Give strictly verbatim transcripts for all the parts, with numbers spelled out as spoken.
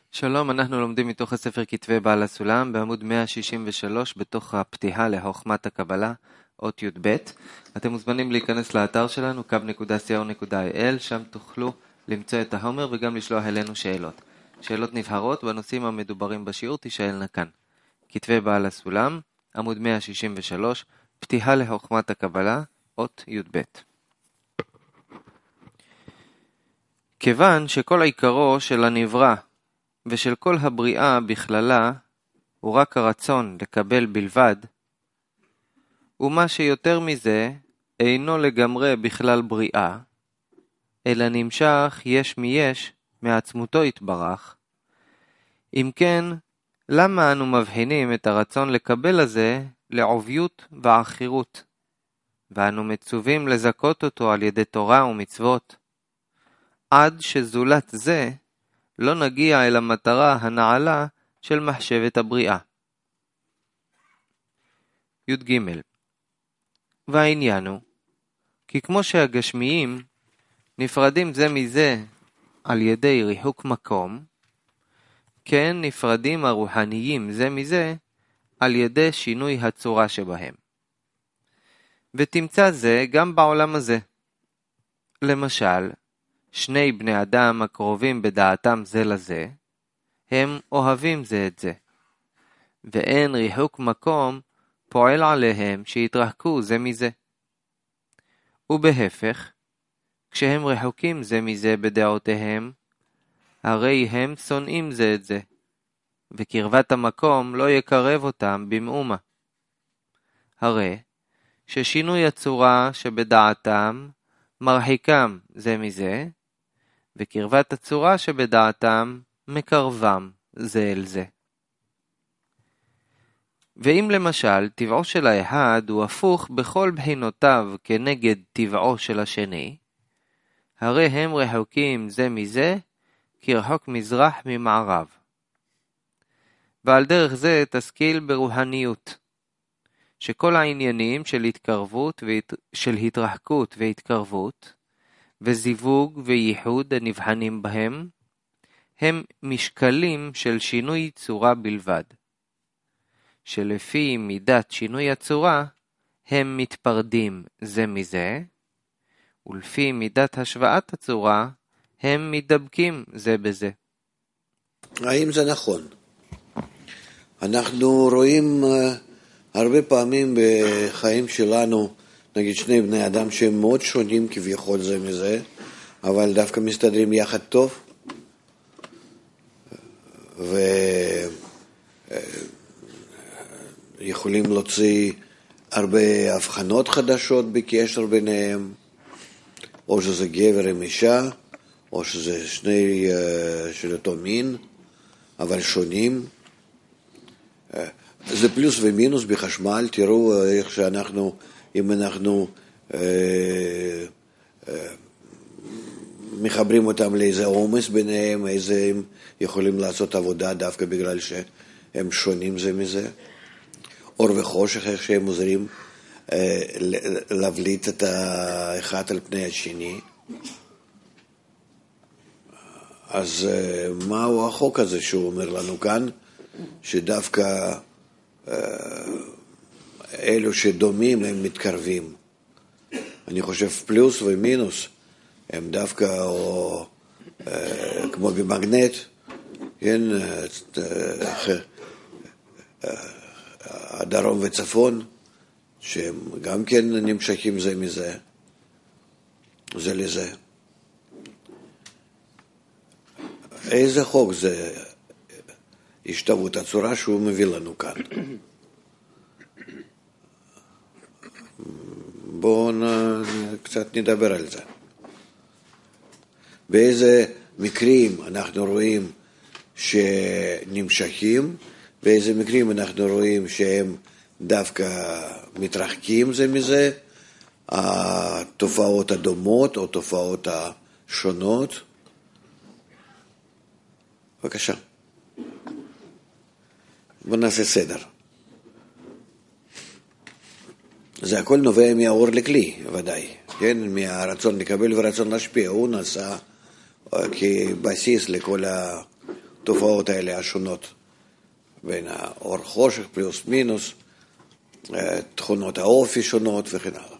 שלום, אנחנו לומדים מתוך הספר כתבי בעל הסולם בעמוד מאה שישים ושלוש בתוך הפתיחה לחוכמת הקבלה, אות י"ב. אתם מוזמנים להיכנס לאתר שלנו קו נקודה סי או נקודה איי אל, שם תוכלו למצוא את החומר וגם לשלוח אלינו שאלות. שאלות נבחרות בנושאים המדוברים בשיעור תשאלנה כאן. כתבי בעל הסולם, עמוד מאה שישים ושלוש, פתיחה לחוכמת הקבלה, אות י"ב. כיוון שכל עיקרו של הנברא ושל כל הבריאה בכללה הוא רק הרצון לקבל בלבד, ומה שיותר מזה אינו לגמרי בכלל בריאה, אלא נמשך יש מיש מעצמותו יתברך. אם כן, למה אנו מבחינים את הרצון לקבל הזה לעוביות ועכירות, ואנו מצווים לזכות אותו על ידי תורה ומצוות, עד שזולת זה לא נגיע אל המטרה הנעלה של מחשבת הבריאה. י"ג. והעניין הוא, כי כמו שהגשמיים נפרדים זה מזה על ידי ריחוק מקום, כן נפרדים הרוחניים זה מזה על ידי שינוי הצורה שבהם. ותמצא זה גם בעולם הזה. למשל, שני בני אדם הקרובים בדעתם זה לזה, הם אוהבים זה את זה, ואין ריחוק מקום פועל עליהם שיתרחקו זה מזה. ובהפך, כשהם רחוקים זה מזה בדעותיהם, הרי הם שונאים זה את זה, וקרבת המקום לא יקרב אותם במאומה. הרי ששינוי הצורה שבדעתם מרחיקם זה מזה, וקרבת הצורה שבדעתם מקרבם זה אל זה. ואם למשל טבעו של האחד הוא הפוך בכל בחינותיו כנגד טבעו של השני, הרי הם רחוקים זה מזה כרחוק מזרח ממערב. ועל דרך זה תשכיל ברוחניות, שכל העניינים של התקרבות ושל התרחקות והתקרבות, וזיווג וייחוד הנבחנים בהם, הם משקלים של שינוי צורה בלבד, שלפי מידת שינוי הצורה הם מתפרדים זה מזה, ולפי מידת השוואת הצורה הם מדבקים זה בזה. האם זה נכון? אנחנו רואים הרבה פעמים בחיים שלנו, נגיד שני בני אדם שהם מאוד שונים כביכול זה מזה, אבל דווקא מסתדרים יחד טוב, ויכולים להוציא הרבה הבחנות חדשות בקשר ביניהם, או שזה גבר עם אישה, או שזה שני של אותו מין, אבל שונים. זה פלוס ומינוס בחשמל. תראו איך שאנחנו, אם אנחנו אה, אה, מחברים אותם לאיזה עומס ביניהם, איזה הם יכולים לעשות עבודה דווקא בגלל שהם שונים זה מזה. אור וחושך, איך שהם עוזרים אה, להבליט את האחד על פני השני. אז אה, מהו החוק הזה שהוא אומר לנו כאן? שדווקא אלו שדומים הם מתקרבים. אני חושב פלוס ומינוס הם דווקא או, כמו במגנט, כן, הדרום וצפון, שהם גם כן נמשכים זה מזה, זה לזה. איזה חוק זה השתוות הצורה שהוא מביא לנו כאן? בואו קצת נדבר על זה. באיזה מקרים אנחנו רואים שנמשכים, באיזה מקרים אנחנו רואים שהם דווקא מתרחקים זה מזה, התופעות הדומות או תופעות השונות. בבקשה. בוא נעשה סדר. זה הכל נובע מהאור לכלי, ודאי, כן? מהרצון לקבל ורצון להשפיע. הוא נעשה כבסיס לכל התופעות האלה השונות, בין האור חושך פלוס מינוס, תכונות האופי שונות וכן הלאה.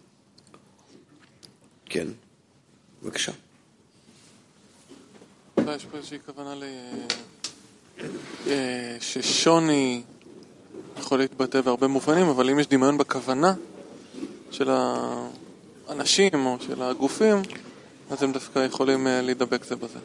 כן, בבקשה. יש פה איזושהי כוונה ששוני יכול להתבטא בהרבה מובנים, אבל אם יש דמיון בכוונה של האנשים או של הגופים, אז הם דווקא יכולים להידבק זה בזה.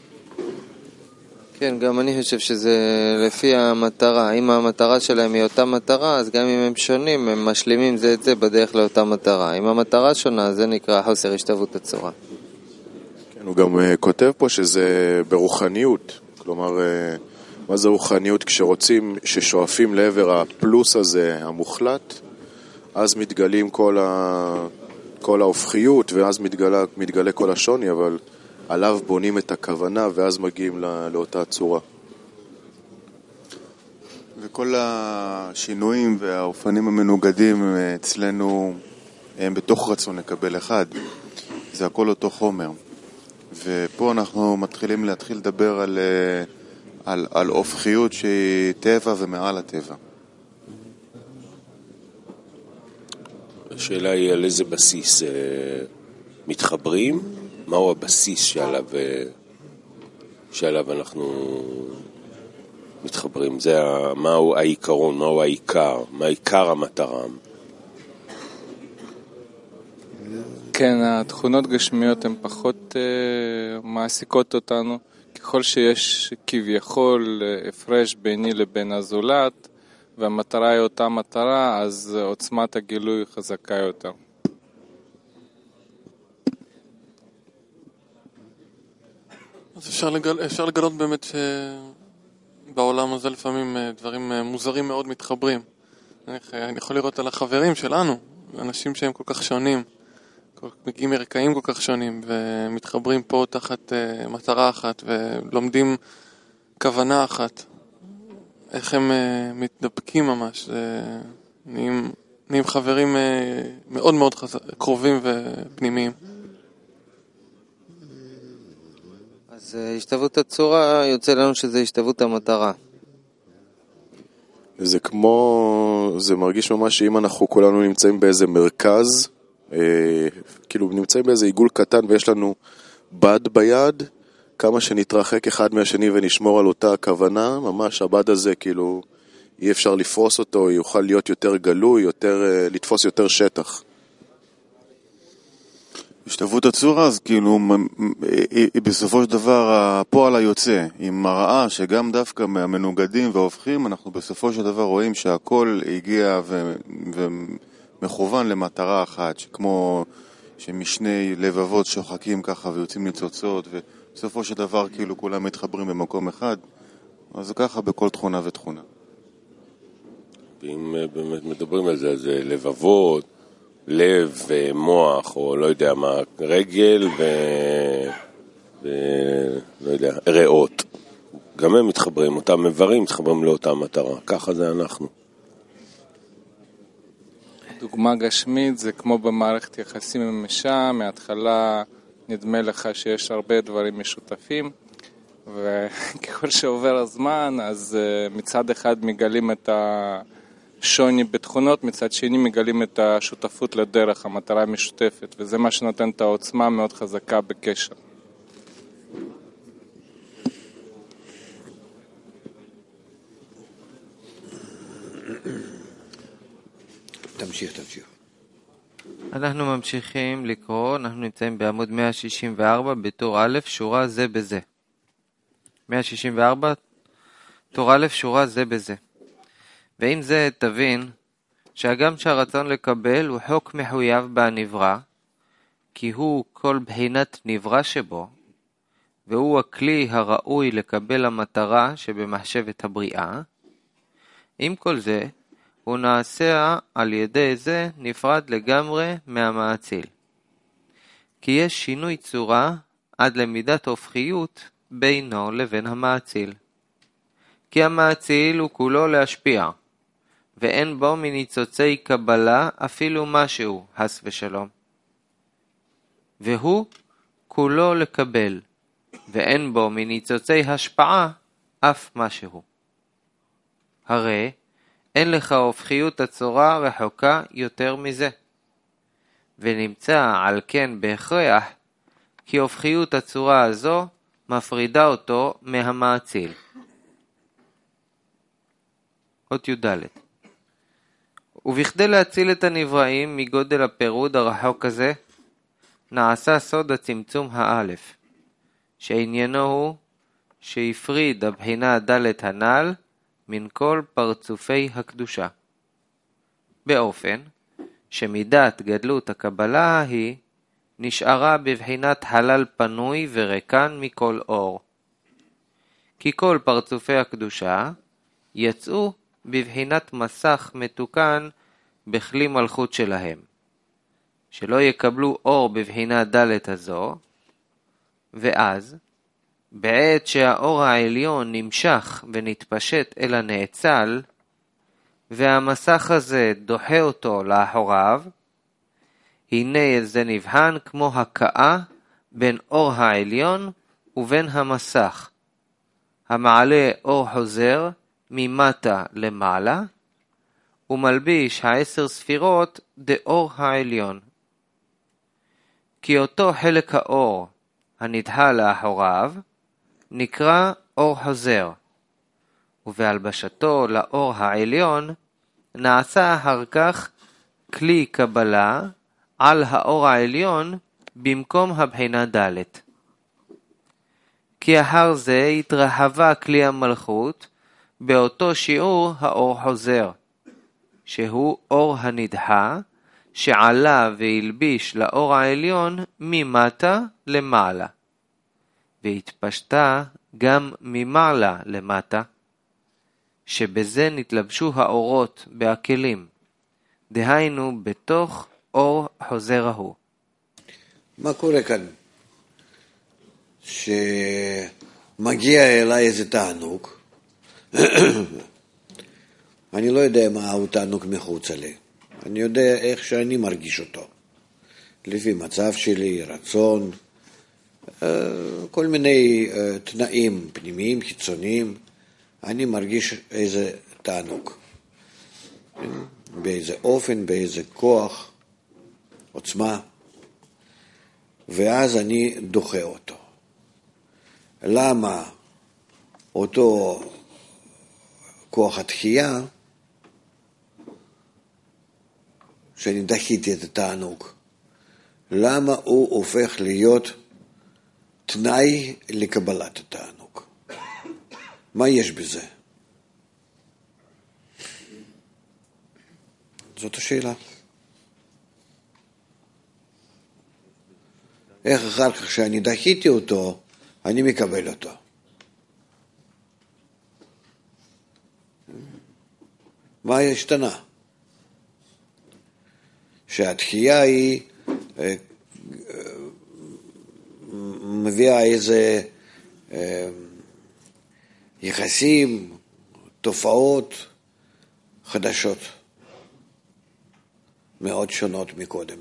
כן, גם אני חושב שזה לפי המטרה. אם המטרה שלהם היא אותה מטרה, אז גם אם הם שונים, הם משלימים זה את זה בדרך לאותה מטרה. אם המטרה שונה, זה נקרא חוסר השתוות הצורה. כן, הוא גם uh, כותב פה שזה ברוחניות. כלומר, uh, מה זה רוחניות? כשרוצים, ששואפים לעבר הפלוס הזה, המוחלט, אז מתגלים כל, ה... כל ההופכיות, ואז מתגלה, מתגלה כל השוני, אבל עליו בונים את הכוונה, ואז מגיעים לא... לאותה צורה. וכל השינויים והאופנים המנוגדים אצלנו הם בתוך רצון לקבל אחד. זה הכל אותו חומר. ופה אנחנו מתחילים להתחיל לדבר על, על, על הופכיות שהיא טבע ומעל הטבע. השאלה היא על איזה בסיס מתחברים, מהו הבסיס שעליו, שעליו אנחנו מתחברים, זה מהו העיקרון, מהו העיקר, מה עיקר המטרה. כן, התכונות גשמיות הן פחות uh, מעסיקות אותנו, ככל שיש כביכול uh, הפרש ביני לבין הזולת, והמטרה היא אותה מטרה, אז uh, עוצמת הגילוי חזקה יותר. אז אפשר, לגל, אפשר לגלות באמת שבעולם הזה לפעמים דברים מוזרים מאוד מתחברים. אני, אני יכול לראות על החברים שלנו, אנשים שהם כל כך שונים, מגיעים מרקעים כל כך שונים, ומתחברים פה תחת uh, מטרה אחת, ולומדים כוונה אחת. איך הם uh, מתדבקים ממש, uh, נהיים, נהיים חברים uh, מאוד מאוד חז... קרובים ופנימיים. אז השתוות הצורה יוצא לנו שזה השתוות המטרה. זה כמו, זה מרגיש ממש שאם אנחנו כולנו נמצאים באיזה מרכז, אה, כאילו נמצאים באיזה עיגול קטן ויש לנו בד ביד, כמה שנתרחק אחד מהשני ונשמור על אותה הכוונה, ממש הבד הזה כאילו אי אפשר לפרוס אותו, יוכל להיות יותר גלוי, יותר, אה, לתפוס יותר שטח. השתוות הצורה, אז כאילו, היא בסופו של דבר הפועל היוצא, היא מראה שגם דווקא מהמנוגדים וההופכים, אנחנו בסופו של דבר רואים שהכל הגיע ו... ומכוון למטרה אחת, שכמו שמשני לבבות שוחקים ככה ויוצאים ניצוצות, ובסופו של דבר כאילו כולם מתחברים במקום אחד, אז זה ככה בכל תכונה ותכונה. ואם באמת מדברים על זה, זה לבבות, לב ומוח, או לא יודע מה, רגל ו... ו... לא יודע, ריאות. גם הם מתחברים, אותם איברים מתחברים לאותה מטרה. ככה זה אנחנו. דוגמה גשמית זה כמו במערכת יחסים עם אישה, מההתחלה נדמה לך שיש הרבה דברים משותפים, וככל שעובר הזמן, אז מצד אחד מגלים את ה... שוני בתכונות, מצד שני מגלים את השותפות לדרך, המטרה המשותפת, וזה מה שנותן את העוצמה מאוד חזקה בקשר. תמשיך, תמשיך. אנחנו ממשיכים לקרוא, אנחנו נמצאים בעמוד מאה שישים וארבע, בתור א', שורה זה בזה. מאה שישים וארבע, תור א', שורה זה בזה. ועם זה תבין שהגם שהרצון לקבל הוא חוק מחויב בהנברא, כי הוא כל בחינת נברא שבו, והוא הכלי הראוי לקבל המטרה שבמחשבת הבריאה, עם כל זה הוא נעשה על ידי זה נפרד לגמרי מהמאציל. כי יש שינוי צורה עד למידת הופכיות בינו לבין המאציל. כי המאציל הוא כולו להשפיע, ואין בו מניצוצי קבלה אפילו משהו, חס ושלום. והוא כולו לקבל, ואין בו מניצוצי השפעה אף משהו. הרי אין לך הופכיות הצורה רחוקה יותר מזה. ונמצא על כן בהכרח כי הופכיות הצורה הזו מפרידה אותו מהמאציל. אות י"ד. ובכדי להציל את הנבראים מגודל הפירוד הרחוק הזה, נעשה סוד הצמצום האלף, שעניינו הוא שהפריד הבחינה ד' הנ"ל מן כל פרצופי הקדושה, באופן שמידת גדלות הקבלה ההיא נשארה בבחינת חלל פנוי וריקן מכל אור. כי כל פרצופי הקדושה יצאו בבחינת מסך מתוקן בכלי מלכות שלהם, שלא יקבלו אור בבחינה ד' הזו, ואז, בעת שהאור העליון נמשך ונתפשט אל הנאצל, והמסך הזה דוחה אותו לאחוריו, הנה זה נבחן כמו הקאה בין אור העליון ובין המסך, המעלה אור חוזר ממטה למעלה, ומלביש העשר ספירות דאור העליון. כי אותו חלק האור הנדחה לאחוריו נקרא אור חוזר, ובהלבשתו לאור העליון נעשה אחר כך כלי קבלה על האור העליון במקום הבחינה ד'. כי אחר זה התרחבה כלי המלכות באותו שיעור האור חוזר, שהוא אור הנדחה שעלה והלביש לאור העליון ממטה למעלה, והתפשטה גם ממעלה למטה, שבזה נתלבשו האורות בהכלים, דהיינו בתוך אור חוזר ההוא. מה קורה כאן? שמגיע אליי איזה תענוג, אני לא יודע מה הוא תענוג מחוץ עלי, אני יודע איך שאני מרגיש אותו, לפי מצב שלי, רצון, כל מיני תנאים פנימיים, חיצוניים, אני מרגיש איזה תענוג, באיזה אופן, באיזה כוח, עוצמה, ואז אני דוחה אותו. למה אותו כוח התחייה, שאני דחיתי את התענוג, למה הוא הופך להיות תנאי לקבלת התענוג? מה יש בזה? זאת השאלה. איך אחר כך שאני דחיתי אותו, אני מקבל אותו? מה השתנה? שהתחייה היא מביאה איזה יחסים, תופעות חדשות, מאוד שונות מקודם.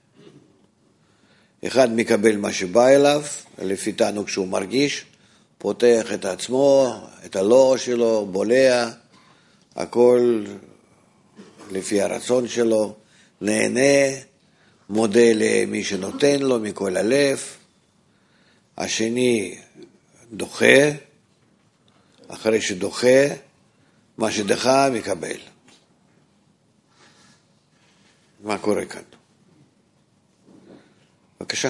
אחד מקבל מה שבא אליו, לפי תענוג שהוא מרגיש, פותח את עצמו, את הלא שלו, בולע, הכל לפי הרצון שלו, נהנה, מודה למי שנותן לו מכל הלב. השני דוחה, אחרי שדוחה, מה שדחה מקבל. מה קורה כאן? בבקשה.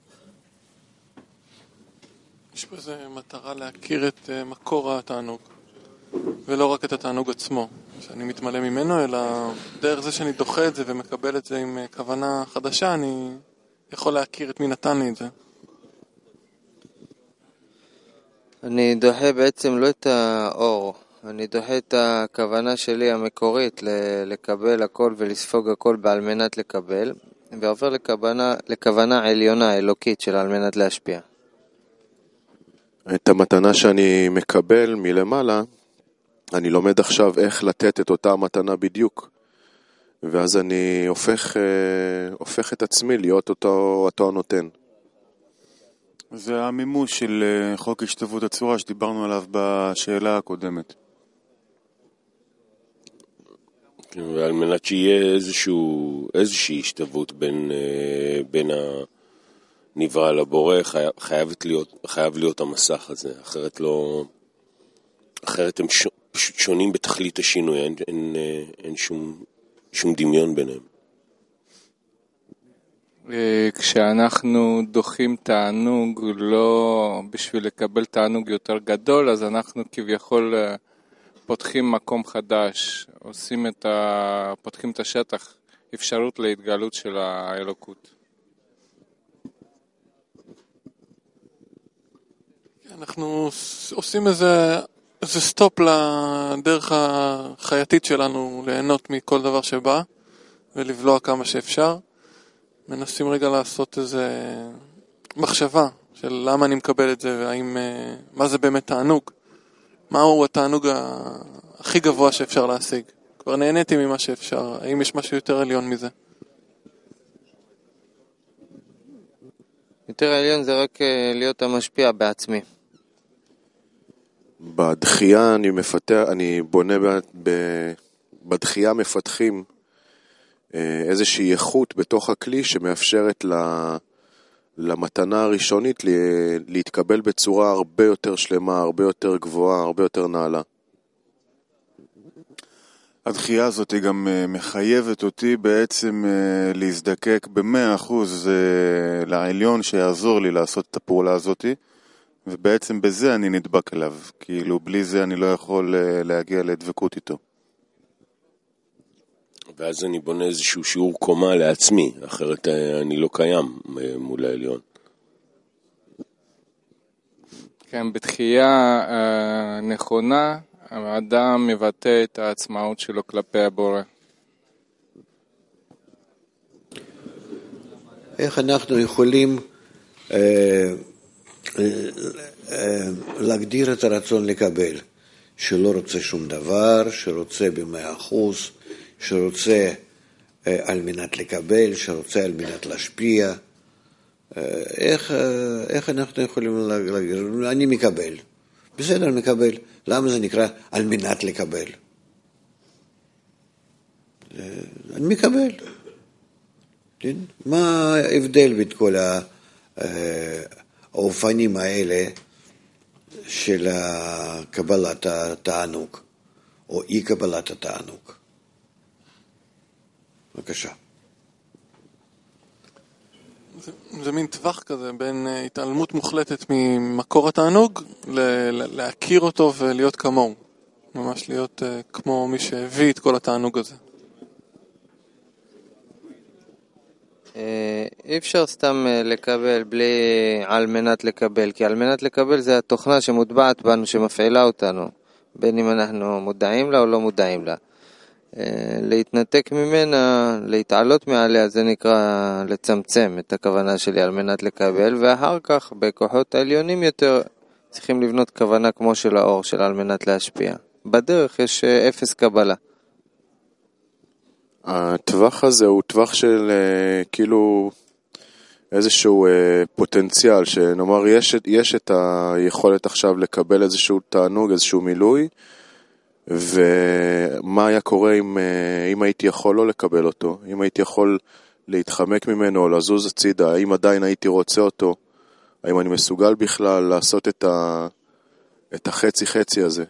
יש בזה מטרה להכיר את מקור התענוג, ולא רק את התענוג עצמו, שאני מתמלא ממנו, אלא דרך זה שאני דוחה את זה ומקבל את זה עם כוונה חדשה, אני יכול להכיר את מי נתן לי את זה. אני דוחה בעצם לא את האור, אני דוחה את הכוונה שלי המקורית לקבל הכל ולספוג הכל בעל מנת לקבל, ועובר לכוונה, לכוונה עליונה אלוקית של על מנת להשפיע. את המתנה שאני מקבל מלמעלה, אני לומד עכשיו איך לתת את אותה המתנה בדיוק, ואז אני הופך, הופך את עצמי להיות אותו, אותו הנותן. זה המימוש של חוק השתוות הצורה שדיברנו עליו בשאלה הקודמת. ועל מנת שיהיה איזשהו, איזושהי השתוות בין, בין הנברא לבורא, חייב, חייבת להיות, חייב להיות המסך הזה, אחרת לא, אחרת הם ש, פשוט שונים בתכלית השינוי, אין, אין, אין שום, שום דמיון ביניהם. כשאנחנו דוחים תענוג לא בשביל לקבל תענוג יותר גדול, אז אנחנו כביכול פותחים מקום חדש, עושים את ה... פותחים את השטח, אפשרות להתגלות של האלוקות. אנחנו עושים איזה, איזה סטופ לדרך החייתית שלנו ליהנות מכל דבר שבא ולבלוע כמה שאפשר. מנסים רגע לעשות איזה מחשבה של למה אני מקבל את זה והאם, מה זה באמת תענוג. מהו התענוג הכי גבוה שאפשר להשיג? כבר נהניתי ממה שאפשר, האם יש משהו יותר עליון מזה? יותר עליון זה רק להיות המשפיע בעצמי. בדחייה אני מפתח, אני בונה, ב, ב, בדחייה מפתחים איזושהי איכות בתוך הכלי שמאפשרת למתנה הראשונית להתקבל בצורה הרבה יותר שלמה, הרבה יותר גבוהה, הרבה יותר נעלה. הדחייה הזאת היא גם מחייבת אותי בעצם להזדקק במאה אחוז לעליון שיעזור לי לעשות את הפעולה הזאת, ובעצם בזה אני נדבק אליו, כאילו בלי זה אני לא יכול להגיע לדבקות איתו. ואז אני בונה איזשהו שיעור קומה לעצמי, אחרת אני לא קיים מול העליון. כן, בתחייה אה, נכונה, האדם מבטא את העצמאות שלו כלפי הבורא. איך אנחנו יכולים אה, אה, להגדיר את הרצון לקבל, שלא רוצה שום דבר, שרוצה במאה אחוז, שרוצה אה, על מנת לקבל, שרוצה על מנת להשפיע. אה, איך, אה, איך אנחנו יכולים להגיד? אני מקבל. בסדר, מקבל. למה זה נקרא על מנת לקבל? אה, אני מקבל. כן? מה ההבדל בין כל האופנים האלה של קבלת התענוג, או אי קבלת התענוג? בבקשה. זה, זה מין טווח כזה בין התעלמות מוחלטת ממקור התענוג ל- להכיר אותו ולהיות כמוהו. ממש להיות uh, כמו מי שהביא את כל התענוג הזה. אי אפשר סתם לקבל בלי על מנת לקבל, כי על מנת לקבל זה התוכנה שמוטבעת בנו, שמפעילה אותנו, בין אם אנחנו מודעים לה או לא מודעים לה. להתנתק ממנה, להתעלות מעליה, זה נקרא לצמצם את הכוונה שלי על מנת לקבל, ואחר כך בכוחות העליונים יותר צריכים לבנות כוונה כמו של האור, של על מנת להשפיע. בדרך יש אפס קבלה. הטווח הזה הוא טווח של כאילו איזשהו פוטנציאל, שנאמר יש, יש את היכולת עכשיו לקבל איזשהו תענוג, איזשהו מילוי, ומה היה קורה אם, אם הייתי יכול לא לקבל אותו, אם הייתי יכול להתחמק ממנו או לזוז הצידה, האם עדיין הייתי רוצה אותו, האם אני מסוגל בכלל לעשות את, ה, את החצי חצי הזה.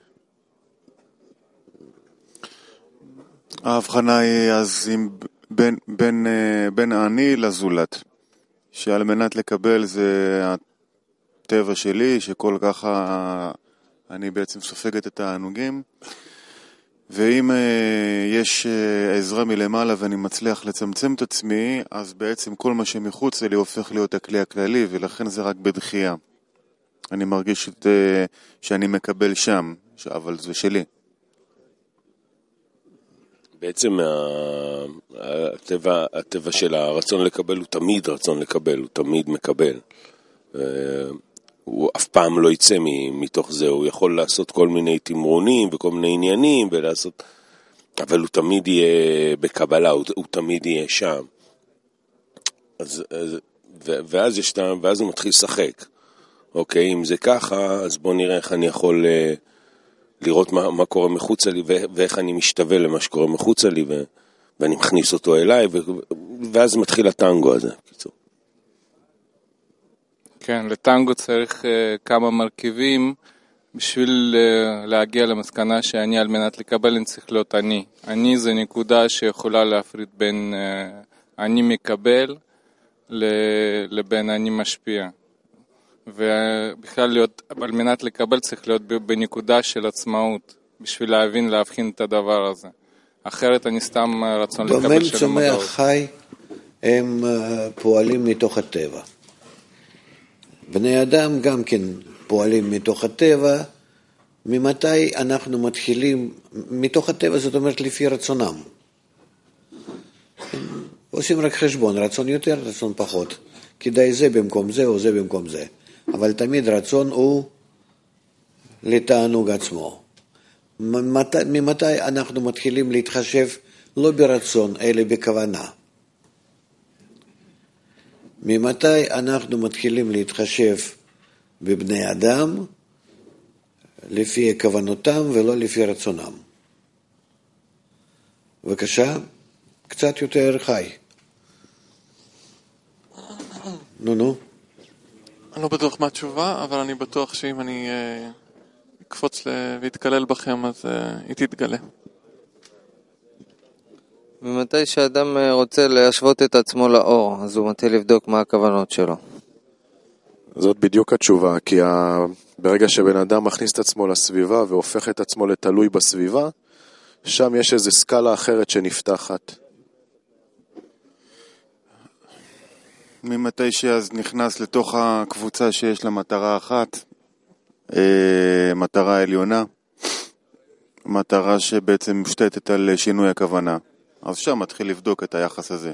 ההבחנה היא אז עם בין, בין, בין אני לזולת, שעל מנת לקבל זה הטבע שלי, שכל ככה אני בעצם סופגת את הענוגים, ואם יש עזרה מלמעלה ואני מצליח לצמצם את עצמי, אז בעצם כל מה שמחוץ לי הופך להיות הכלי הכללי, ולכן זה רק בדחייה. אני מרגיש את, שאני מקבל שם, אבל זה שלי. בעצם הטבע, הטבע של הרצון לקבל הוא תמיד רצון לקבל, הוא תמיד מקבל. הוא אף פעם לא יצא מתוך זה, הוא יכול לעשות כל מיני תמרונים וכל מיני עניינים ולעשות, אבל הוא תמיד יהיה בקבלה, הוא, הוא תמיד יהיה שם. אז, אז, ואז, יש, ואז הוא מתחיל לשחק. אוקיי, אם זה ככה, אז בוא נראה איך אני יכול uh, לראות מה, מה קורה מחוצה לי, ואיך אני משתווה למה שקורה מחוצה לי, ו, ואני מכניס אותו אליי, ו, ואז מתחיל הטנגו הזה. קיצור. כן, לטנגו צריך uh, כמה מרכיבים, בשביל uh, להגיע למסקנה שאני על מנת לקבל אני צריך להיות אני. אני זה נקודה שיכולה להפריד בין uh, אני מקבל לבין אני משפיע. ובכלל להיות, על מנת לקבל צריך להיות בנקודה של עצמאות, בשביל להבין, להבחין את הדבר הזה. אחרת אני סתם רצון לקבל של המודעות. במם צומח חי הם פועלים מתוך הטבע. בני אדם גם כן פועלים מתוך הטבע. ממתי אנחנו מתחילים מתוך הטבע, זאת אומרת לפי רצונם. עושים רק חשבון, רצון יותר, רצון פחות. כדאי זה במקום זה או זה במקום זה. אבל תמיד רצון הוא לתענוג עצמו. ממתי, ממתי אנחנו מתחילים להתחשב לא ברצון, אלא בכוונה? ממתי אנחנו מתחילים להתחשב בבני אדם לפי כוונותם ולא לפי רצונם? בבקשה, קצת יותר חי. נו נו. אני לא בטוח מה התשובה, אבל אני בטוח שאם אני אקפוץ להתקלל בכם, אז היא תתגלה. ומתי שאדם רוצה להשוות את עצמו לאור, אז הוא מתחיל לבדוק מה הכוונות שלו. זאת בדיוק התשובה, כי ברגע שבן אדם מכניס את עצמו לסביבה והופך את עצמו לתלוי בסביבה, שם יש איזו סקאלה אחרת שנפתחת. ממתי שאז נכנס לתוך הקבוצה שיש לה מטרה אחת, אה, מטרה עליונה, מטרה שבעצם מושתתת על שינוי הכוונה. אז שם מתחיל לבדוק את היחס הזה.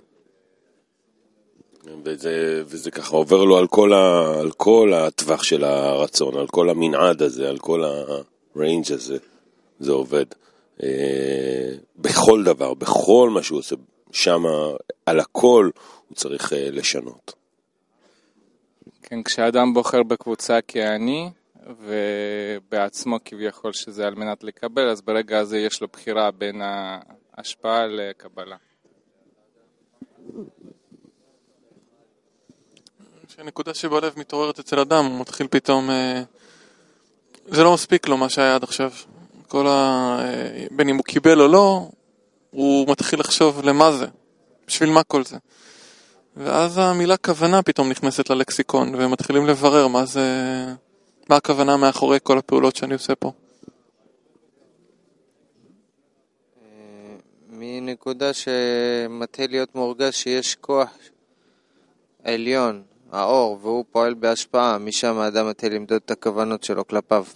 וזה, וזה ככה עובר לו על כל, ה, על כל הטווח של הרצון, על כל המנעד הזה, על כל הריינג' הזה, זה עובד. אה, בכל דבר, בכל מה שהוא עושה, שם על הכל הוא צריך אה, לשנות. כן, כשאדם בוחר בקבוצה כאני, ובעצמו כביכול שזה על מנת לקבל, אז ברגע הזה יש לו בחירה בין ההשפעה לקבלה. שהנקודה שבלב מתעוררת אצל אדם, הוא מתחיל פתאום, אה, זה לא מספיק לו מה שהיה עד עכשיו. כל ה... אה, בין אם הוא קיבל או לא, הוא מתחיל לחשוב למה זה, בשביל מה כל זה. ואז המילה כוונה פתאום נכנסת ללקסיקון, ומתחילים לברר מה זה, מה הכוונה מאחורי כל הפעולות שאני עושה פה. מנקודה שמתחיל להיות מורגש שיש כוח עליון, האור, והוא פועל בהשפעה, משם האדם מתחיל למדוד את הכוונות שלו כלפיו.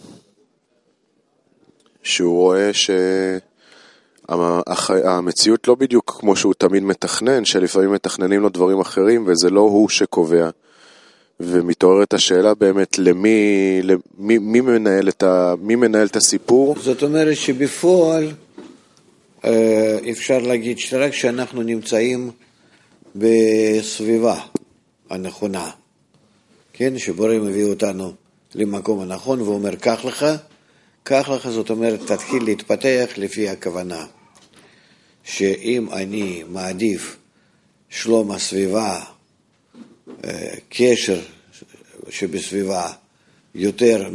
שהוא רואה שהמציאות לא בדיוק כמו שהוא תמיד מתכנן, שלפעמים מתכננים לו דברים אחרים, וזה לא הוא שקובע. ומתעוררת השאלה באמת למי, למי מי מנהל את ה, מי מנהל את הסיפור. זאת אומרת שבפועל אפשר להגיד שרק שאנחנו נמצאים בסביבה הנכונה, כן, שבורא מביא אותנו למקום הנכון ואומר כך לך, כך לך, זאת אומרת תתחיל להתפתח לפי הכוונה, שאם אני מעדיף שלום הסביבה, קשר שבסביבה יותר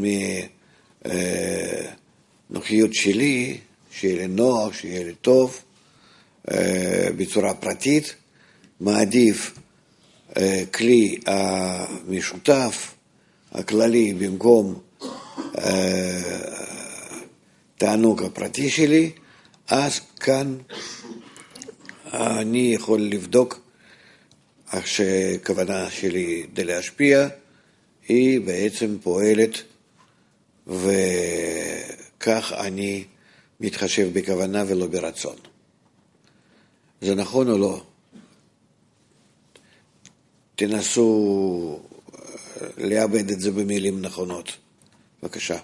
מנוחיות שלי, שיהיה לי נוח, שיהיה לי טוב, בצורה פרטית, מעדיף כלי המשותף, הכללי, במקום תענוג הפרטי שלי, אז כאן אני יכול לבדוק אך שכוונה שלי כדי להשפיע היא בעצם פועלת, וכך אני מתחשב בכוונה ולא ברצון. זה נכון או לא? תנסו לאבד את זה במילים נכונות. בבקשה.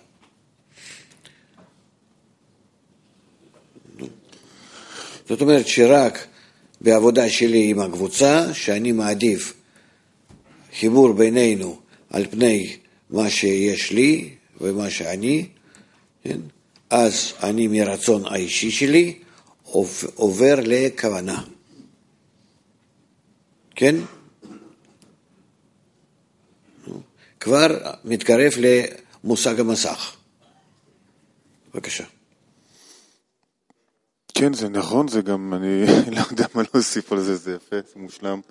זאת אומרת שרק בעבודה שלי עם הקבוצה, שאני מעדיף חיבור בינינו על פני מה שיש לי ומה שאני, כן? אז אני מרצון האישי שלי עובר לכוונה. כן? כבר מתקרב למושג המסך. בבקשה. כן, זה נכון, זה גם, אני לא יודע מה להוסיף על זה, זה יפה, זה מושלם.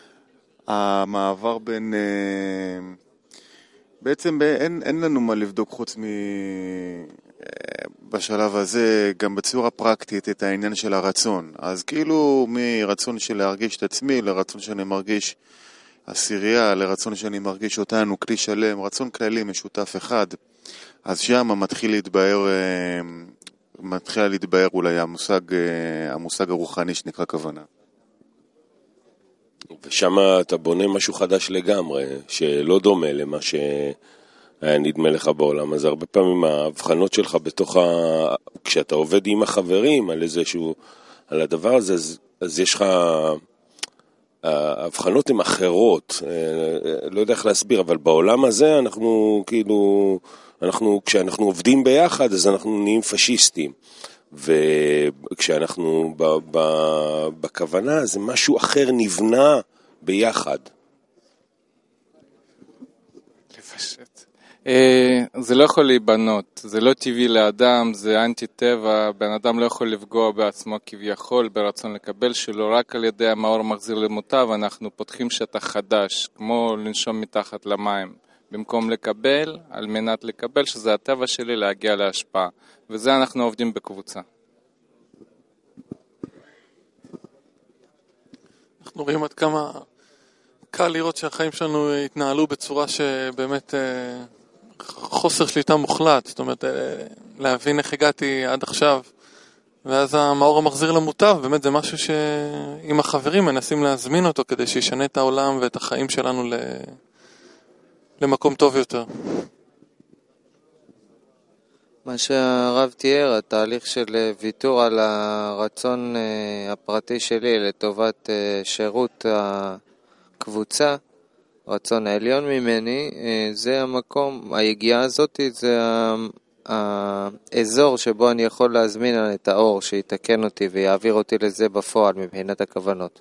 המעבר בין, בעצם אין, אין לנו מה לבדוק חוץ מ... בשלב הזה, גם בצורה פרקטית, את העניין של הרצון. אז כאילו מרצון של להרגיש את עצמי, לרצון שאני מרגיש עשירייה, לרצון שאני מרגיש אותנו, כלי שלם, רצון כללי משותף אחד. אז שם מתחיל להתבהר, מתחיל להתבהר אולי המושג, המושג הרוחני שנקרא כוונה. ושם אתה בונה משהו חדש לגמרי, שלא דומה למה שהיה נדמה לך בעולם. אז הרבה פעמים ההבחנות שלך בתוך ה... כשאתה עובד עם החברים על איזשהו, על הדבר הזה, אז, אז יש לך... ההבחנות הן אחרות, לא יודע איך להסביר, אבל בעולם הזה אנחנו כאילו, אנחנו, כשאנחנו עובדים ביחד, אז אנחנו נהיים פשיסטים. וכשאנחנו ב, ב, בכוונה, זה משהו אחר נבנה ביחד. לפשט. זה לא יכול להיבנות, זה לא טבעי לאדם, זה אנטי טבע, בן אדם לא יכול לפגוע בעצמו כביכול ברצון לקבל שלו, רק על ידי המאור מחזיר למוטב, אנחנו פותחים שטח חדש, כמו לנשום מתחת למים, במקום לקבל, על מנת לקבל, שזה הטבע שלי להגיע להשפעה, וזה אנחנו עובדים בקבוצה. אנחנו רואים עד כמה קל לראות שהחיים שלנו התנהלו בצורה שבאמת חוסר שליטה מוחלט, זאת אומרת להבין איך הגעתי עד עכשיו, ואז המאור המחזיר למוטב, באמת זה משהו שעם החברים מנסים להזמין אותו כדי שישנה את העולם ואת החיים שלנו למקום טוב יותר. מה שהרב תיאר, התהליך של ויתור על הרצון הפרטי שלי לטובת שירות הקבוצה, רצון העליון ממני, זה המקום, היגיעה הזאת, זה האזור שבו אני יכול להזמין את האור שיתקן אותי ויעביר אותי לזה בפועל מבחינת הכוונות.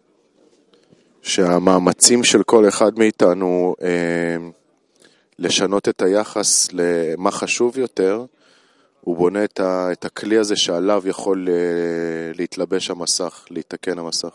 שהמאמצים של כל אחד מאיתנו אה, לשנות את היחס למה חשוב יותר, הוא בונה את, ה, את הכלי הזה שעליו יכול אה, להתלבש המסך, להתקן המסך.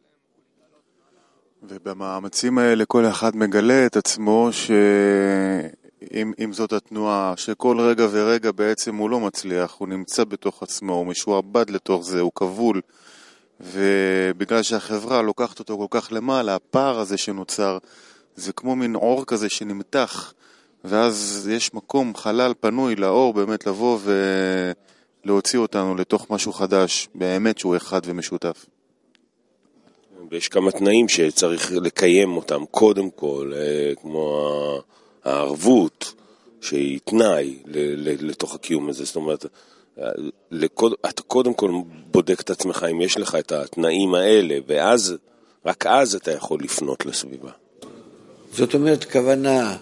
ובמאמצים האלה כל אחד מגלה את עצמו שאם אם זאת התנועה שכל רגע ורגע בעצם הוא לא מצליח, הוא נמצא בתוך עצמו, הוא משועבד לתוך זה, הוא כבול, ובגלל שהחברה לוקחת אותו כל כך למעלה, הפער הזה שנוצר זה כמו מין אור כזה שנמתח, ואז יש מקום, חלל פנוי לאור באמת לבוא ולהוציא אותנו לתוך משהו חדש, באמת שהוא אחד ומשותף. ויש כמה תנאים שצריך לקיים אותם, קודם כל, כמו הערבות, שהיא תנאי לתוך הקיום הזה. זאת אומרת, אתה קודם כל בודק את עצמך אם יש לך את התנאים האלה, ואז, רק אז אתה יכול לפנות לסביבה. זאת אומרת, כוונה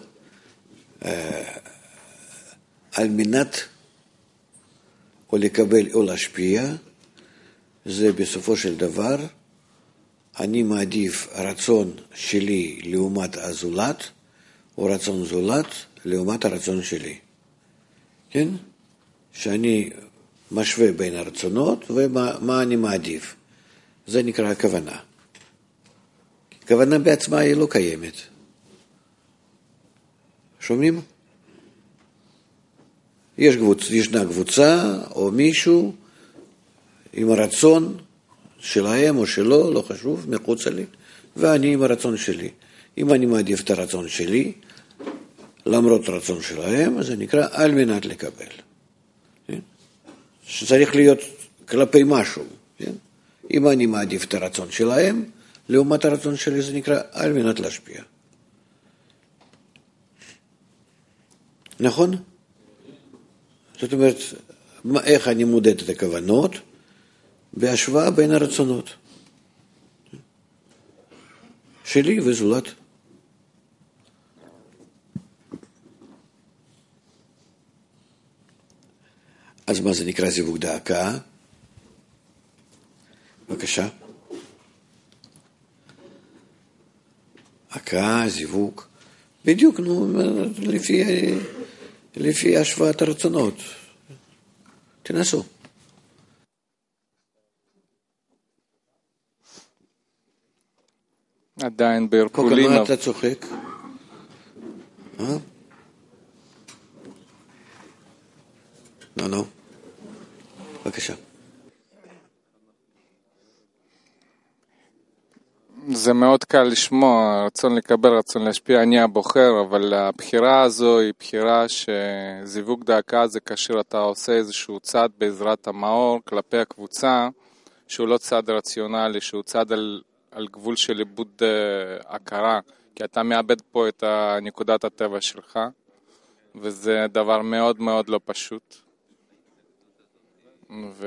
על מנת או לקבל או להשפיע, זה בסופו של דבר, אני מעדיף רצון שלי לעומת הזולת, או רצון זולת לעומת הרצון שלי. כן? שאני משווה בין הרצונות ומה אני מעדיף. זה נקרא הכוונה. כוונה בעצמה היא לא קיימת. שומעים? יש קבוצה, ישנה קבוצה או מישהו עם הרצון שלהם או שלו, לא חשוב, מחוץ לי, ואני עם הרצון שלי. אם אני מעדיף את הרצון שלי, למרות הרצון שלהם, אז זה נקרא על מנת לקבל. שצריך להיות כלפי משהו. אם אני מעדיף את הרצון שלהם, לעומת הרצון שלי זה נקרא על מנת להשפיע. נכון? זאת אומרת, איך אני מודד את הכוונות? בהשוואה בין הרצונות שלי וזולת. אז מה זה נקרא זיווג דאקה? בבקשה. הקאה, זיווג. בדיוק, נו, לפי, לפי השוואת הרצונות. תנסו. עדיין בערפולים. מה אתה צוחק? אה? לא, לא. בבקשה. זה מאוד קל לשמוע, רצון לקבל, רצון להשפיע, אני הבוחר, אבל הבחירה הזו היא בחירה שזיווג דאקה זה כאשר אתה עושה איזשהו צעד בעזרת המאור כלפי הקבוצה, שהוא לא צעד רציונלי, שהוא צעד על, על גבול של איבוד uh, הכרה, כי אתה מאבד פה את נקודת הטבע שלך, וזה דבר מאוד מאוד לא פשוט. ו...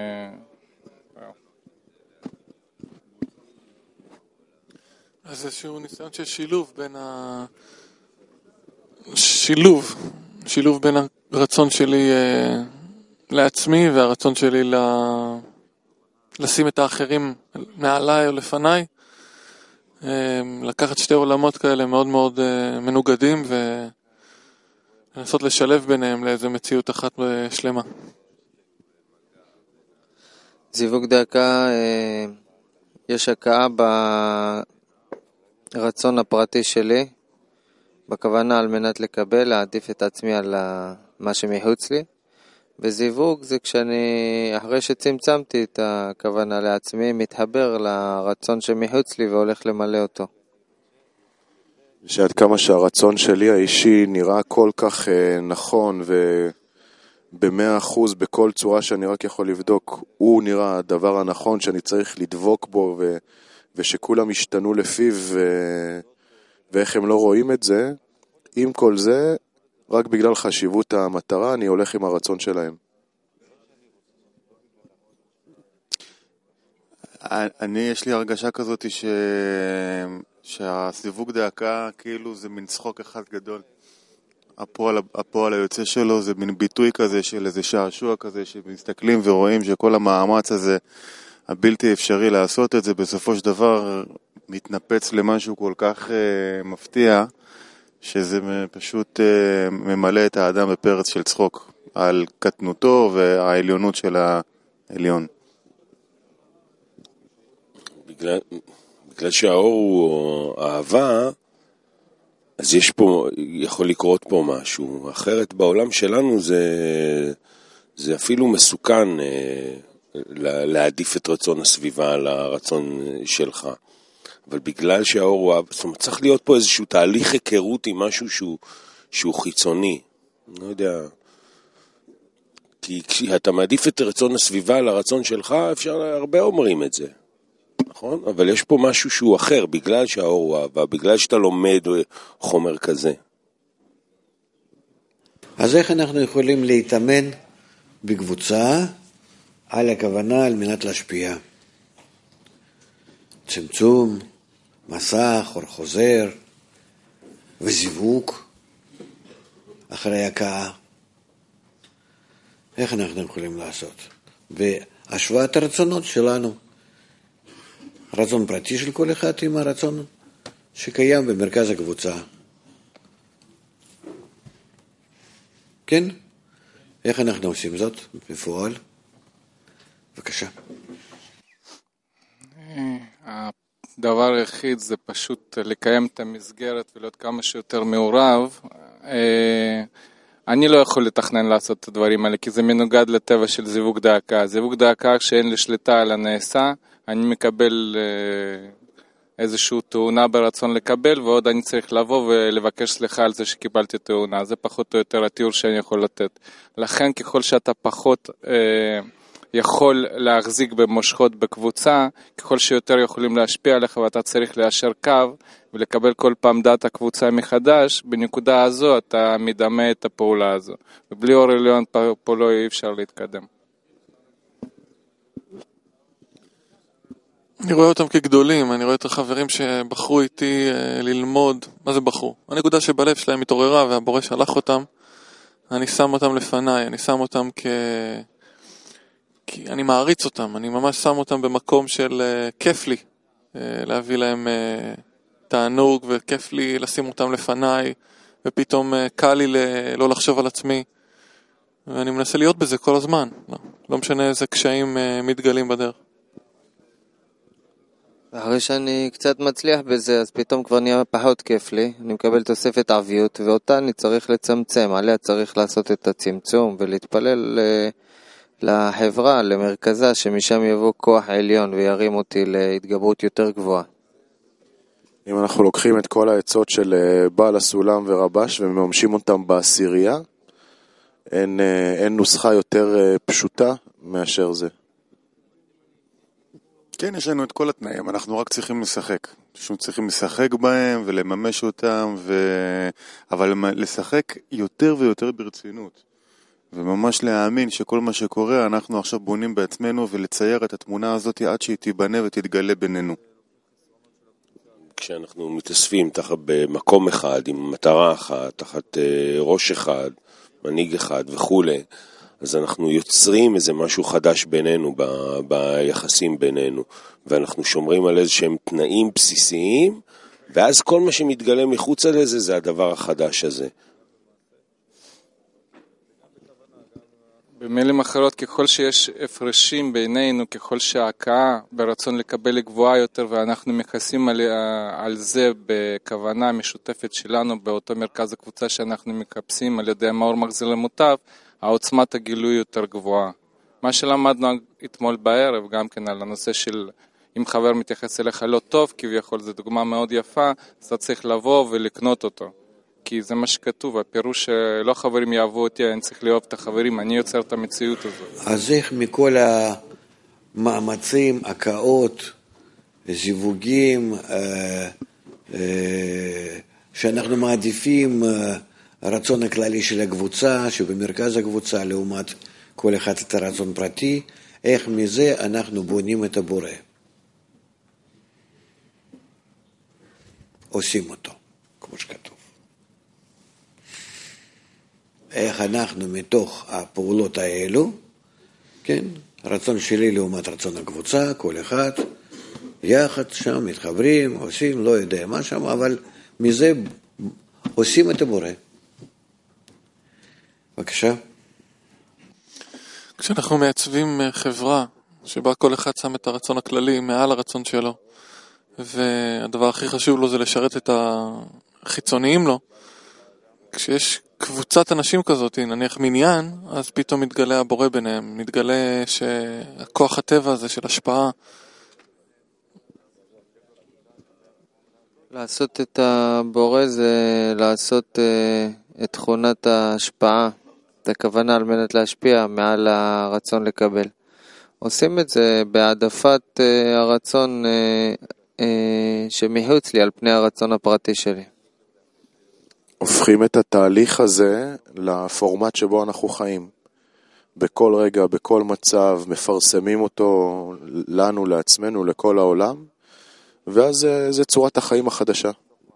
אז איזשהו ניסיון של שילוב בין ה... שילוב, שילוב בין הרצון שלי אה, לעצמי והרצון שלי ל... לשים את האחרים מעליי או לפניי, אה, לקחת שתי עולמות כאלה מאוד מאוד אה, מנוגדים ולנסות לשלב ביניהם לאיזו מציאות אחת שלמה. זיווג דאקה, אה, יש הכאה ב... רצון הפרטי שלי, בכוונה על מנת לקבל, להעדיף את עצמי על מה שמחוץ לי. וזיווג זה כשאני, אחרי שצמצמתי את הכוונה לעצמי, מתחבר לרצון שמחוץ לי והולך למלא אותו. שעד כמה שהרצון שלי האישי נראה כל כך אה, נכון ובמאה אחוז בכל צורה שאני רק יכול לבדוק, הוא נראה הדבר הנכון שאני צריך לדבוק בו ו... ושכולם השתנו לפיו ו... ואיך הם לא רואים את זה, עם כל זה, רק בגלל חשיבות המטרה, אני הולך עם הרצון שלהם. אני, יש לי הרגשה כזאת ש... שהסיווג דאקה כאילו זה מין צחוק אחד גדול. הפועל, הפועל היוצא שלו זה מין ביטוי כזה של איזה שעשוע כזה, שמסתכלים ורואים שכל המאמץ הזה, הבלתי אפשרי לעשות את זה, בסופו של דבר מתנפץ למשהו כל כך uh, מפתיע, שזה פשוט uh, ממלא את האדם בפרץ של צחוק, על קטנותו והעליונות של העליון. בגלל, בגלל שהאור הוא אהבה, אז יש פה, יכול לקרות פה משהו. אחרת בעולם שלנו זה, זה אפילו מסוכן, להעדיף את רצון הסביבה על הרצון שלך. אבל בגלל שהאור הוא אהבה, זאת אומרת, צריך להיות פה איזשהו תהליך היכרות עם משהו שהוא, שהוא חיצוני. לא יודע. כי כשאתה מעדיף את רצון הסביבה על הרצון שלך, אפשר, הרבה אומרים את זה. נכון? אבל יש פה משהו שהוא אחר, בגלל שהאור הוא אהבה, בגלל שאתה לומד חומר כזה. אז איך אנחנו יכולים להתאמן בקבוצה על הכוונה על מנת להשפיע? צמצום, מסך, אור חוזר וזיווג אחרי הכאה. איך אנחנו יכולים לעשות? והשוואת הרצונות שלנו. רצון פרטי של כל אחד עם הרצון שקיים במרכז הקבוצה. כן? איך אנחנו עושים זאת בפועל? בבקשה. הדבר היחיד זה פשוט לקיים את המסגרת ולהיות כמה שיותר מעורב. אני לא יכול לתכנן לעשות את הדברים האלה, כי זה מנוגד לטבע של זיווג דאקה. זיווג דאקה שאין לי שליטה על הנעשה, אני מקבל איזושהי תאונה ברצון לקבל, ועוד אני צריך לבוא ולבקש סליחה על זה שקיבלתי תאונה. זה פחות או יותר התיאור שאני יכול לתת. לכן ככל שאתה פחות אה, יכול להחזיק במושכות בקבוצה, ככל שיותר יכולים להשפיע עליך, ואתה צריך ליישר קו ולקבל כל פעם דעת הקבוצה מחדש, בנקודה הזו אתה מדמה את הפעולה הזו. ובלי אור עליון פה לא אי אפשר להתקדם. אני רואה אותם כגדולים, אני רואה את החברים שבחרו איתי ללמוד. מה זה בחרו? הנקודה שבלב שלהם התעוררה והבורא שלח אותם, אני שם אותם לפניי, אני שם אותם כ... כי אני מעריץ אותם, אני ממש שם אותם במקום של uh, כיף לי, uh, להביא להם uh, תענוג, וכיף לי לשים אותם לפניי, ופתאום uh, קל לי ל- לא לחשוב על עצמי, ואני מנסה להיות בזה כל הזמן, לא, לא משנה איזה קשיים uh, מתגלים בדרך. אחרי שאני קצת מצליח בזה, אז פתאום כבר נהיה פחות כיף לי, אני מקבל תוספת עביות, ואותה אני צריך לצמצם, עליה צריך לעשות את הצמצום, ולהתפלל לחברה, למרכזה, שמשם יבוא כוח עליון וירים אותי להתגברות יותר גבוהה. אם אנחנו לוקחים את כל העצות של בעל הסולם ורבש ומממשים אותם בעשירייה, אין, אין נוסחה יותר פשוטה מאשר זה. כן, יש לנו את כל התנאים, אנחנו רק צריכים לשחק. אנחנו צריכים לשחק בהם ולממש אותם, ו... אבל לשחק יותר ויותר ברצינות. וממש להאמין שכל מה שקורה, אנחנו עכשיו בונים בעצמנו, ולצייר את התמונה הזאת עד שהיא תיבנה ותתגלה בינינו. כשאנחנו מתאספים תחת במקום אחד, עם מטרה אחת, תחת ראש אחד, מנהיג אחד וכו', אז אנחנו יוצרים איזה משהו חדש בינינו, ב- ביחסים בינינו, ואנחנו שומרים על איזה שהם תנאים בסיסיים, ואז כל מה שמתגלה מחוץ לזה, זה הדבר החדש הזה. במילים אחרות, ככל שיש הפרשים בינינו, ככל שההכאה ברצון לקבל גבוהה יותר, ואנחנו מכסים על, על זה בכוונה משותפת שלנו, באותו מרכז הקבוצה שאנחנו מקפסים על ידי המאור מחזיר למוטב, העוצמת הגילוי יותר גבוהה. מה שלמדנו אתמול בערב, גם כן על הנושא של אם חבר מתייחס אליך לא טוב, כביכול זו דוגמה מאוד יפה, אז אתה צריך לבוא ולקנות אותו. כי זה מה שכתוב, הפירוש שלא חברים יאהבו אותי, אני צריך לאהוב את החברים, אני יוצר את המציאות הזאת. אז איך מכל המאמצים, הקאות, זיווגים, אה, אה, שאנחנו מעדיפים אה, הרצון הכללי של הקבוצה, שבמרכז הקבוצה, לעומת כל אחד את הרצון פרטי, איך מזה אנחנו בונים את הבורא. עושים אותו, כמו שכתוב. איך אנחנו מתוך הפעולות האלו, כן, רצון שלי לעומת רצון הקבוצה, כל אחד, יחד שם מתחברים, עושים, לא יודע מה שם, אבל מזה עושים את הבורא. בבקשה. כשאנחנו מעצבים חברה שבה כל אחד שם את הרצון הכללי מעל הרצון שלו, והדבר הכי חשוב לו זה לשרת את החיצוניים לו, כשיש קבוצת אנשים כזאת, נניח מניין, אז פתאום מתגלה הבורא ביניהם, מתגלה שהכוח הטבע הזה של השפעה. לעשות את הבורא זה לעשות את תכונת ההשפעה, את הכוונה על מנת להשפיע מעל הרצון לקבל. עושים את זה בהעדפת הרצון שמחוץ לי על פני הרצון הפרטי שלי. הופכים את התהליך הזה לפורמט שבו אנחנו חיים. בכל רגע, בכל מצב, מפרסמים אותו לנו, לעצמנו, לכל העולם, ואז זה, זה צורת החיים החדשה.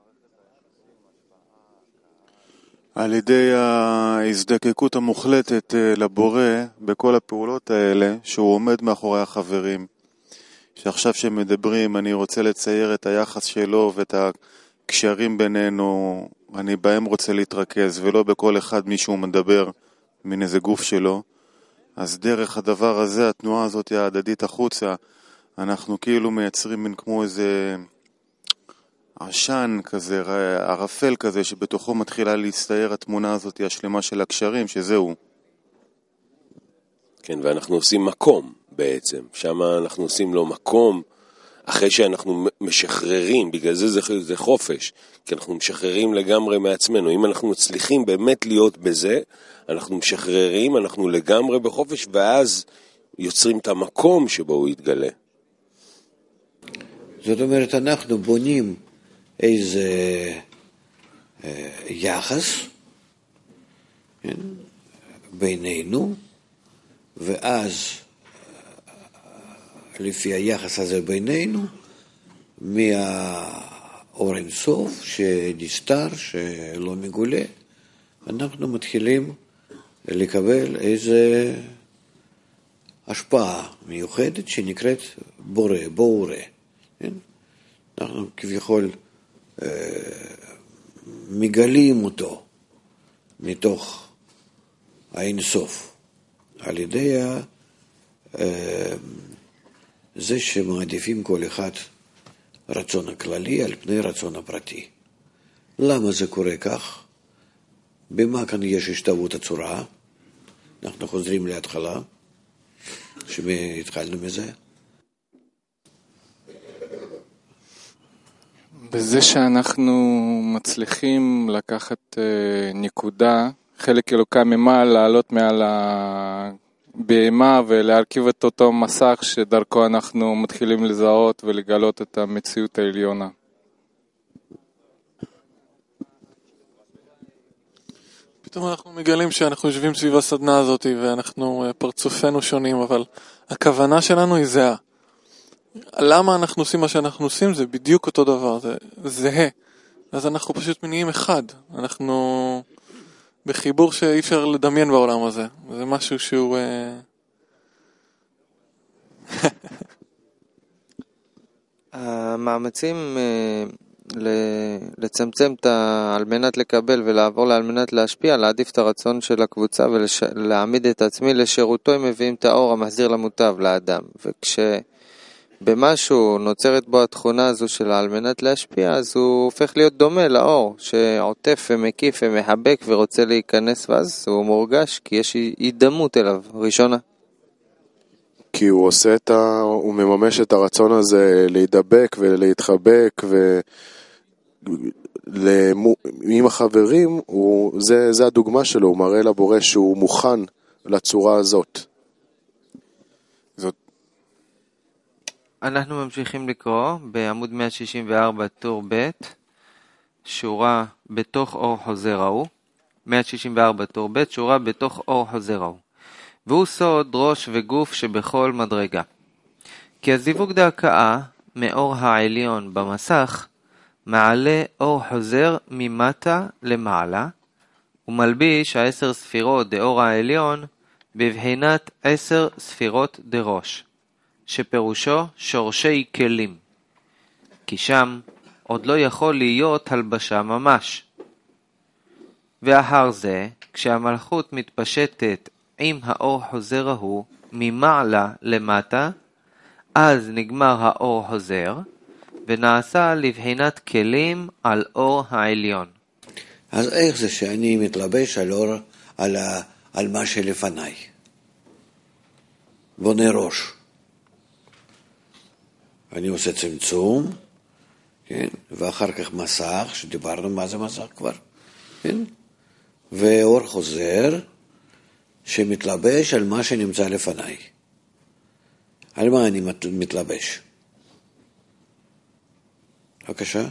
על ידי ההזדקקות המוחלטת לבורא בכל הפעולות האלה, שהוא עומד מאחורי החברים, שעכשיו שמדברים, אני רוצה לצייר את היחס שלו ואת הקשרים בינינו, אני בהם רוצה להתרכז, ולא בכל אחד מישהו מדבר מן איזה גוף שלו. אז דרך הדבר הזה, התנועה הזאת ההדדית החוצה, אנחנו כאילו מייצרים מן כמו איזה עשן כזה, ערפל כזה, שבתוכו מתחילה להסתער התמונה הזאת השלמה של הקשרים, שזהו. כן, ואנחנו עושים מקום בעצם, שם אנחנו עושים לו מקום, אחרי שאנחנו משחררים, בגלל זה זה, זה חופש, כי אנחנו משחררים לגמרי מעצמנו. אם אנחנו מצליחים באמת להיות בזה, אנחנו משחררים, אנחנו לגמרי בחופש, ואז יוצרים את המקום שבו הוא יתגלה. זאת אומרת, אנחנו בונים איזה אה, יחס, כן, בינינו, ואז לפי היחס הזה בינינו, מהאור אינסוף שנסתר, שלא מגולה, אנחנו מתחילים לקבל איזה השפעה מיוחדת שנקראת בורא, בורא. כן? אנחנו כביכול אה, מגלים אותו מתוך האינסוף, על ידי אה, זה שמעדיפים כל אחד רצון הכללי על פני רצון הפרטי. למה זה קורה כך? במה כאן יש השתוות הצורה? אנחנו חוזרים להתחלה, שהתחלנו מזה. בזה שאנחנו מצליחים לקחת נקודה, חלק אלוקה ממעל, לעלות מעל הבהמה ולהרכיב את אותו מסך שדרכו אנחנו מתחילים לזהות ולגלות את המציאות העליונה. פתאום אנחנו מגלים שאנחנו יושבים סביב הסדנה הזאת ואנחנו פרצופנו שונים, אבל הכוונה שלנו היא זהה. למה אנחנו עושים מה שאנחנו עושים? זה בדיוק אותו דבר, זה זהה. אז אנחנו פשוט מניעים אחד. אנחנו בחיבור שאי אפשר לדמיין בעולם הזה. זה משהו שהוא... המאמצים לצמצם את ה... על מנת לקבל ולעבור לה, על מנת להשפיע, להעדיף את הרצון של הקבוצה ולהעמיד את עצמי לשירותו, הם מביאים את האור המחזיר למוטב לאדם. וכשבמשהו נוצרת בו התכונה הזו של על מנת להשפיע, אז הוא הופך להיות דומה לאור שעוטף ומקיף ומחבק ורוצה להיכנס, ואז הוא מורגש כי יש הידמות אליו ראשונה. כי הוא עושה את ה... הוא מממש את הרצון הזה להידבק ולהתחבק ו... למו... עם החברים, הוא... זה, זה הדוגמה שלו, הוא מראה לבורא שהוא מוכן לצורה הזאת. זאת... אנחנו ממשיכים לקרוא בעמוד מאה שישים וארבע טור ב', שורה בתוך אור חוזר ההוא, מאה שישים וארבע טור ב', שורה בתוך אור חוזר ההוא. והוא סוד ראש וגוף שבכל מדרגה. כי הזיווג דהקאה מאור העליון במסך מעלה אור חוזר ממטה למעלה, ומלביש העשר ספירות דאור העליון בבחינת עשר ספירות דראש, שפירושו שורשי כלים. כי שם עוד לא יכול להיות הלבשה ממש. ואחר זה, כשהמלכות מתפשטת עם האור חוזר ההוא ממעלה למטה, אז נגמר האור חוזר ונעשה לבחינת כלים על אור העליון. אז איך זה שאני מתלבש על אור, על, ה, על מה שלפניי? בונה ראש. אני עושה צמצום, כן? ואחר כך מסך, שדיברנו מה זה מסך כבר, כן? ואור חוזר, שמתלבש על מה שנמצא לפניי. על מה אני מתלבש? בבקשה.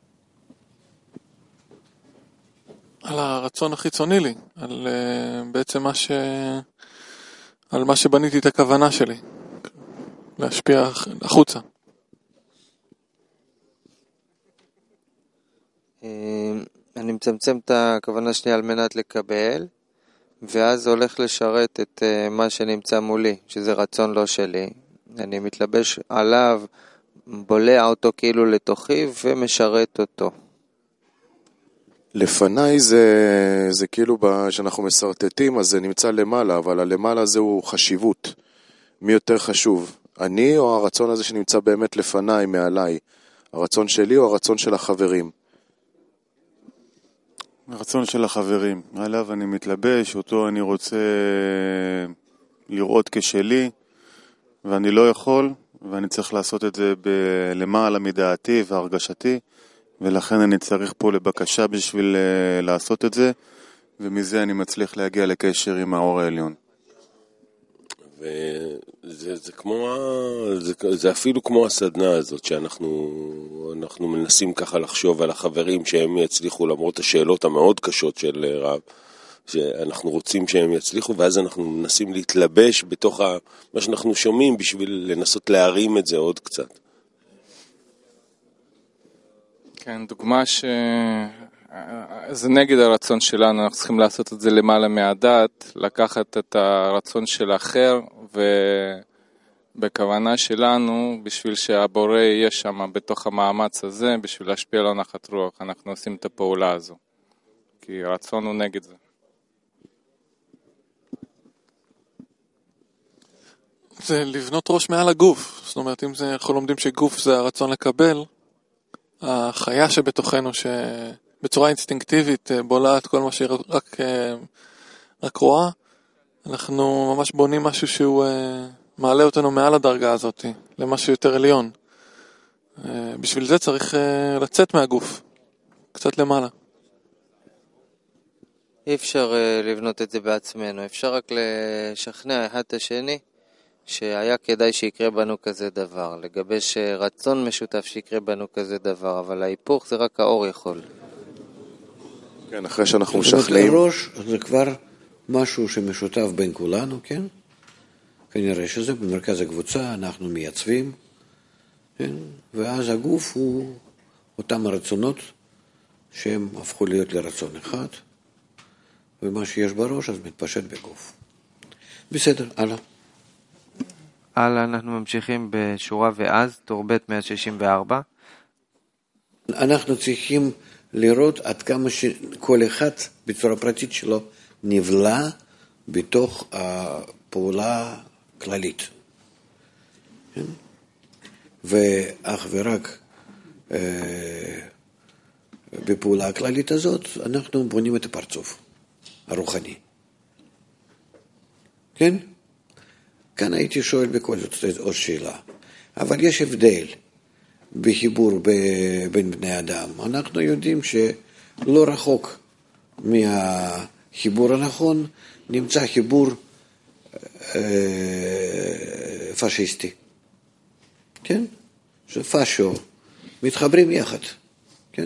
על הרצון החיצוני לי, על uh, בעצם מה ש... על מה שבניתי את הכוונה שלי, להשפיע החוצה. אני מצמצם את הכוונה שלי על מנת לקבל, ואז הולך לשרת את uh, מה שנמצא מולי, שזה רצון לא שלי. אני מתלבש עליו, בולע אותו כאילו לתוכי ומשרת אותו. לפניי זה, זה כאילו שאנחנו מסרטטים, אז זה נמצא למעלה, אבל הלמעלה זה הוא חשיבות. מי יותר חשוב? אני או הרצון הזה שנמצא באמת לפניי, מעליי? הרצון שלי או הרצון של החברים? הרצון של החברים. עליו אני מתלבש, אותו אני רוצה לראות כשלי, ואני לא יכול, ואני צריך לעשות את זה למעלה מדעתי והרגשתי, ולכן אני צריך פה לבקשה בשביל לעשות את זה, ומזה אני מצליח להגיע לקשר עם האור העליון. וזה זה כמו, זה, זה אפילו כמו הסדנה הזאת, שאנחנו אנחנו מנסים ככה לחשוב על החברים שהם יצליחו, למרות השאלות המאוד קשות של רב, שאנחנו רוצים שהם יצליחו, ואז אנחנו מנסים להתלבש בתוך מה שאנחנו שומעים, בשביל לנסות להרים את זה עוד קצת. כן, דוגמה זה נגד הרצון שלנו, אנחנו צריכים לעשות את זה למעלה מהדעת, לקחת את הרצון של האחר, ובכוונה שלנו, בשביל שהבורא יהיה שם בתוך המאמץ הזה, בשביל להשפיע על נחת רוח, אנחנו עושים את הפעולה הזו. כי הרצון הוא נגד זה. זה לבנות ראש מעל הגוף. זאת אומרת, אם זה, אנחנו לומדים שגוף זה הרצון לקבל, החיה שבתוכנו שבצורה אינסטינקטיבית בולעת כל מה שהיא רק, רק רואה, אנחנו ממש בונים משהו שהוא מעלה אותנו מעל הדרגה הזאת, למשהו יותר עליון. בשביל זה צריך לצאת מהגוף, קצת למעלה. אי אפשר לבנות את זה בעצמנו, אפשר רק לשכנע אחד את השני שהיה כדאי שיקרה בנו כזה דבר, לגבש רצון משותף שיקרה בנו כזה דבר, אבל ההיפוך זה רק האור יכול. כן, אחרי שאנחנו משכנעים. הראש זה כבר משהו שמשותף בין כולנו, כן? כנראה שזה במרכז הקבוצה, אנחנו מייצבים, כן? ואז הגוף הוא אותם הרצונות שהם הפכו להיות לרצון אחד, ומה שיש בראש אז מתפשט בגוף. בסדר, הלאה. הלאה, אנחנו ממשיכים בשורה ואז, תור ב' מאה שישים וארבע. אנחנו צריכים לראות עד כמה שכל אחד בצורה פרטית שלו נבלע בתוך הפעולה כללית. ואך ורק בפעולה הכללית הזאת אנחנו בונים את הפרצוף הרוחני. כן? כאן הייתי שואל בכל זאת עוד שאלה. אבל יש הבדל בחיבור בין בני אדם. אנחנו יודעים שלא רחוק מהחיבור הנכון נמצא חיבור אה, פשיסטי. כן? שפשו מתחברים יחד. כן?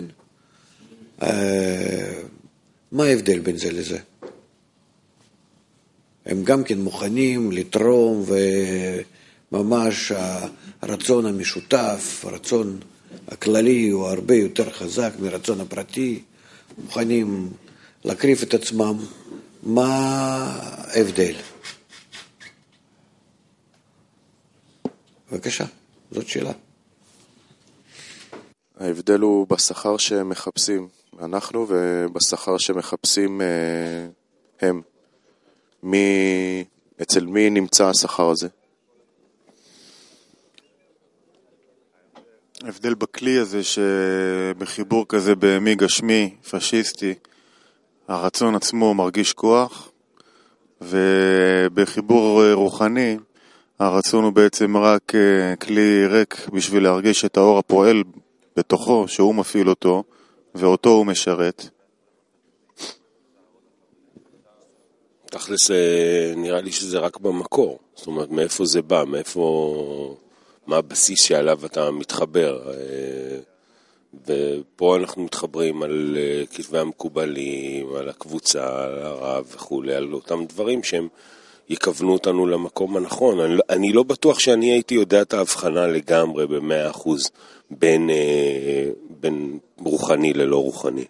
אה, מה ההבדל בין זה לזה? הם גם כן מוכנים לתרום, וממש הרצון המשותף, הרצון הכללי הוא הרבה יותר חזק מרצון הפרטי, מוכנים להקריב את עצמם. מה ההבדל? בבקשה, זאת שאלה. ההבדל הוא בשכר שמחפשים אנחנו ובשכר שמחפשים הם. מי, אצל מי נמצא השכר הזה? ההבדל בכלי הזה שבחיבור כזה במי גשמי, פשיסטי, הרצון עצמו מרגיש כוח, ובחיבור רוחני הרצון הוא בעצם רק כלי ריק בשביל להרגיש את האור הפועל בתוכו, שהוא מפעיל אותו ואותו הוא משרת. תכלס נראה לי שזה רק במקור, זאת אומרת מאיפה זה בא, מאיפה, מה הבסיס שעליו אתה מתחבר, ופה אנחנו מתחברים על כתבי המקובלים, על הקבוצה, על הרב וכו', על אותם דברים שהם יכוונו אותנו למקום הנכון. אני, אני לא בטוח שאני הייתי יודע את ההבחנה לגמרי במאה אחוז בין, בין רוחני ללא רוחני.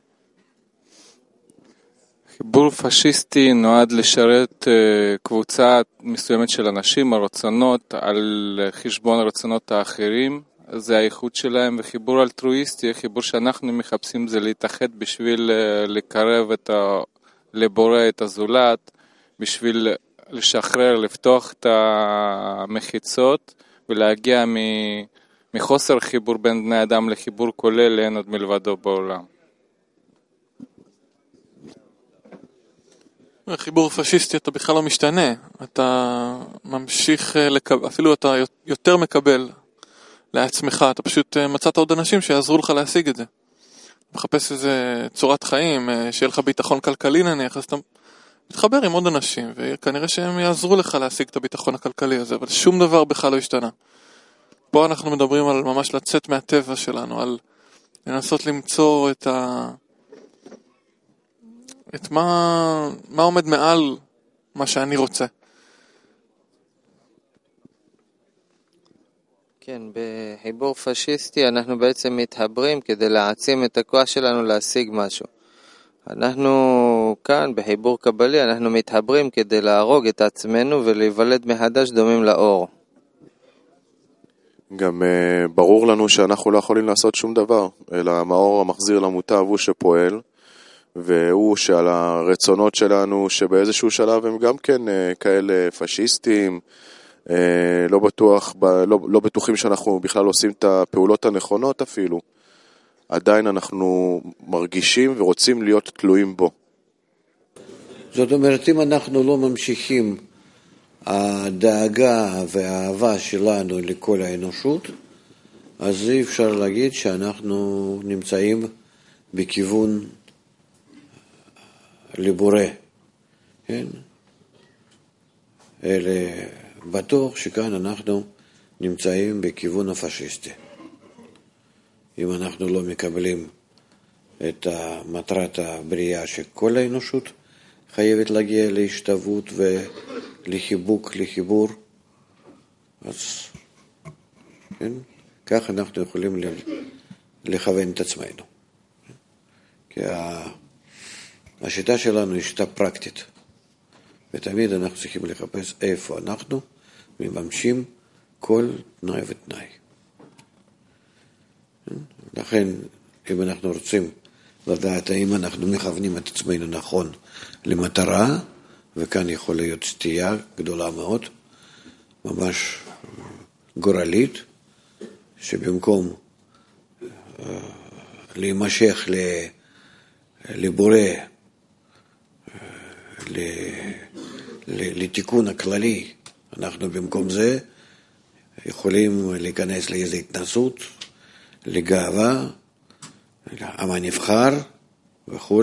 חיבור פשיסטי נועד לשרת uh, קבוצה מסוימת של אנשים, הרצונות, על חשבון הרצונות האחרים, זה האיכות שלהם, וחיבור אלטרואיסטי, חיבור שאנחנו מחפשים זה להתאחד בשביל uh, לקרב את ה... לבורא את הזולת, בשביל לשחרר, לפתוח את המחיצות, ולהגיע מ... מחוסר חיבור בין בני אדם לחיבור כולל, אין עוד מלבדו בעולם. חיבור פשיסטי אתה בכלל לא משתנה, אתה ממשיך, לקב... אפילו אתה יותר מקבל לעצמך, אתה פשוט מצאת עוד אנשים שיעזרו לך להשיג את זה. מחפש איזה צורת חיים, שיהיה לך ביטחון כלכלי נניח, אז אתה מתחבר עם עוד אנשים, וכנראה שהם יעזרו לך להשיג את הביטחון הכלכלי הזה, אבל שום דבר בכלל לא השתנה. פה אנחנו מדברים על ממש לצאת מהטבע שלנו, על לנסות למצוא את ה... את מה, מה עומד מעל מה שאני רוצה. כן, בחיבור פשיסטי אנחנו בעצם מתחברים כדי להעצים את הכוח שלנו להשיג משהו. אנחנו כאן בחיבור קבלי, אנחנו מתחברים כדי להרוג את עצמנו ולהיוולד מחדש דומים לאור. גם uh, ברור לנו שאנחנו לא יכולים לעשות שום דבר, אלא המאור המחזיר למוטב הוא שפועל, והוא שעל הרצונות שלנו שבאיזשהו שלב הם גם כן uh, כאלה פשיסטים, uh, לא, בטוח, ב, לא, לא בטוחים שאנחנו בכלל עושים את הפעולות הנכונות אפילו. עדיין אנחנו מרגישים ורוצים להיות תלויים בו. זאת אומרת, אם אנחנו לא ממשיכים הדאגה והאהבה שלנו לכל האנושות, אז אי אפשר להגיד שאנחנו נמצאים בכיוון לבורא. כן? אלא בטוח שכאן אנחנו נמצאים בכיוון הפשיסטי. אם אנחנו לא מקבלים את מטרת הבריאה שכל האנושות חייבת להגיע להשתוות ולחיבוק, לחיבור, אז כן? כך אנחנו יכולים לכוון את עצמנו. כי השיטה שלנו היא שיטה פרקטית, ותמיד אנחנו צריכים לחפש איפה אנחנו מממשים כל תנאי ותנאי. לכן, אם אנחנו רוצים לדעת האם אנחנו מכוונים את עצמנו נכון למטרה, וכאן יכול להיות סטייה גדולה מאוד, ממש גורלית, שבמקום uh, להימשך לבורא, uh, לתיקון הכללי, אנחנו במקום זה יכולים להיכנס לאיזו התנסות, לגאווה, לעם הנבחר וכו',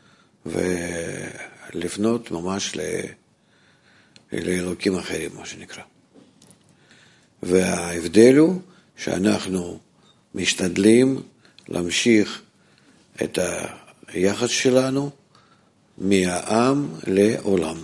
ולפנות ממש לאלוקים אחרים, מה שנקרא. וההבדל הוא שאנחנו משתדלים להמשיך את היחס שלנו מהעם לעולם.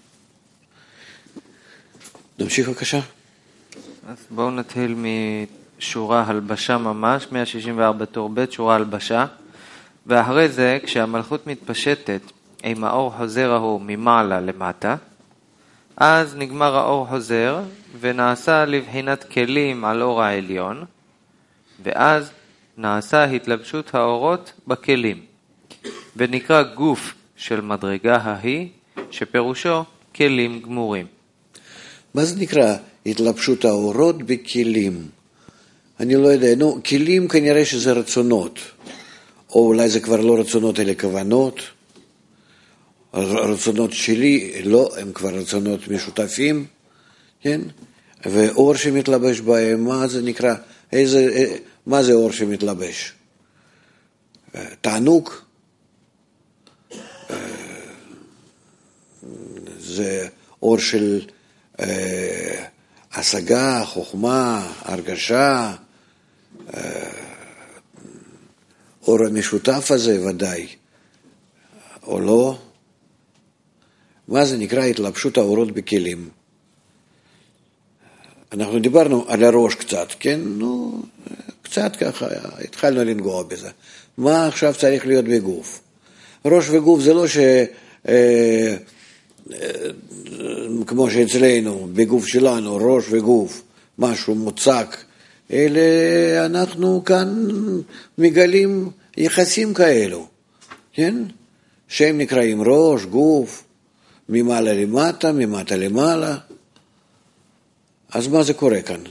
נמשיך בבקשה. אז בואו נתחיל משורה הלבשה ממש, מאה שישים וארבע תור ב', שורה הלבשה. ואחרי זה, כשהמלכות מתפשטת עם האור חוזר ההוא ממעלה למטה, אז נגמר האור חוזר ונעשה לבחינת כלים על אור העליון, ואז נעשה התלבשות האורות בכלים, ונקרא גוף של מדרגה ההיא, שפירושו כלים גמורים. מה זה נקרא התלבשות האורות בכלים? אני לא יודע, נו, כלים כנראה שזה רצונות, או אולי זה כבר לא רצונות אלא כוונות. הרצונות שלי, לא, הם כבר רצונות משותפים, כן? ואור שמתלבש בהם, מה זה נקרא? איזה, מה זה אור שמתלבש? תענוג? זה אור של אה, השגה, חוכמה, הרגשה, אה, אור המשותף הזה ודאי, או לא? מה זה נקרא התלבשות האורות בכלים? אנחנו דיברנו על הראש קצת, כן? נו, קצת ככה, התחלנו לנגוע בזה. מה עכשיו צריך להיות בגוף? ראש וגוף זה לא ש... אה, אה, כמו שאצלנו, בגוף שלנו, ראש וגוף, משהו מוצק, אלא אנחנו כאן מגלים יחסים כאלו, כן? שהם נקראים ראש, גוף, ממעלה למטה, ממטה למעלה. אז מה זה קורה כאן?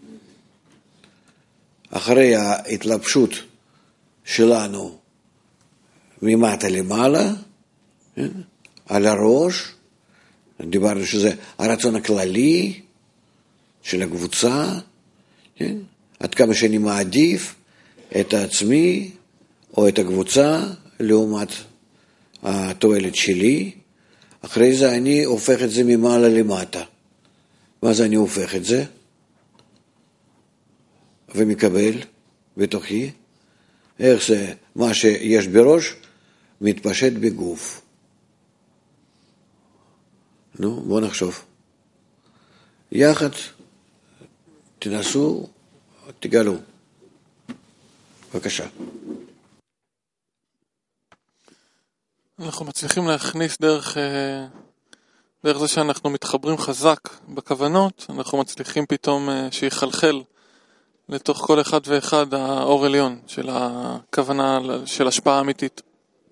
אחרי ההתלבשות שלנו ממטה למעלה, כן? על הראש, דיברנו שזה הרצון הכללי של הקבוצה, כן? עד כמה שאני מעדיף את עצמי או את הקבוצה לעומת התועלת שלי. אחרי זה אני הופך את זה ממעלה למטה. מה זה אני הופך את זה? ומקבל בתוכי. איך זה? מה שיש בראש מתפשט בגוף. נו, בואו נחשוב. יחד תנסו, תגלו. בבקשה. אנחנו מצליחים להכניס דרך, דרך זה שאנחנו מתחברים חזק בכוונות, אנחנו מצליחים פתאום שיחלחל לתוך כל אחד ואחד האור עליון של הכוונה, של השפעה אמיתית.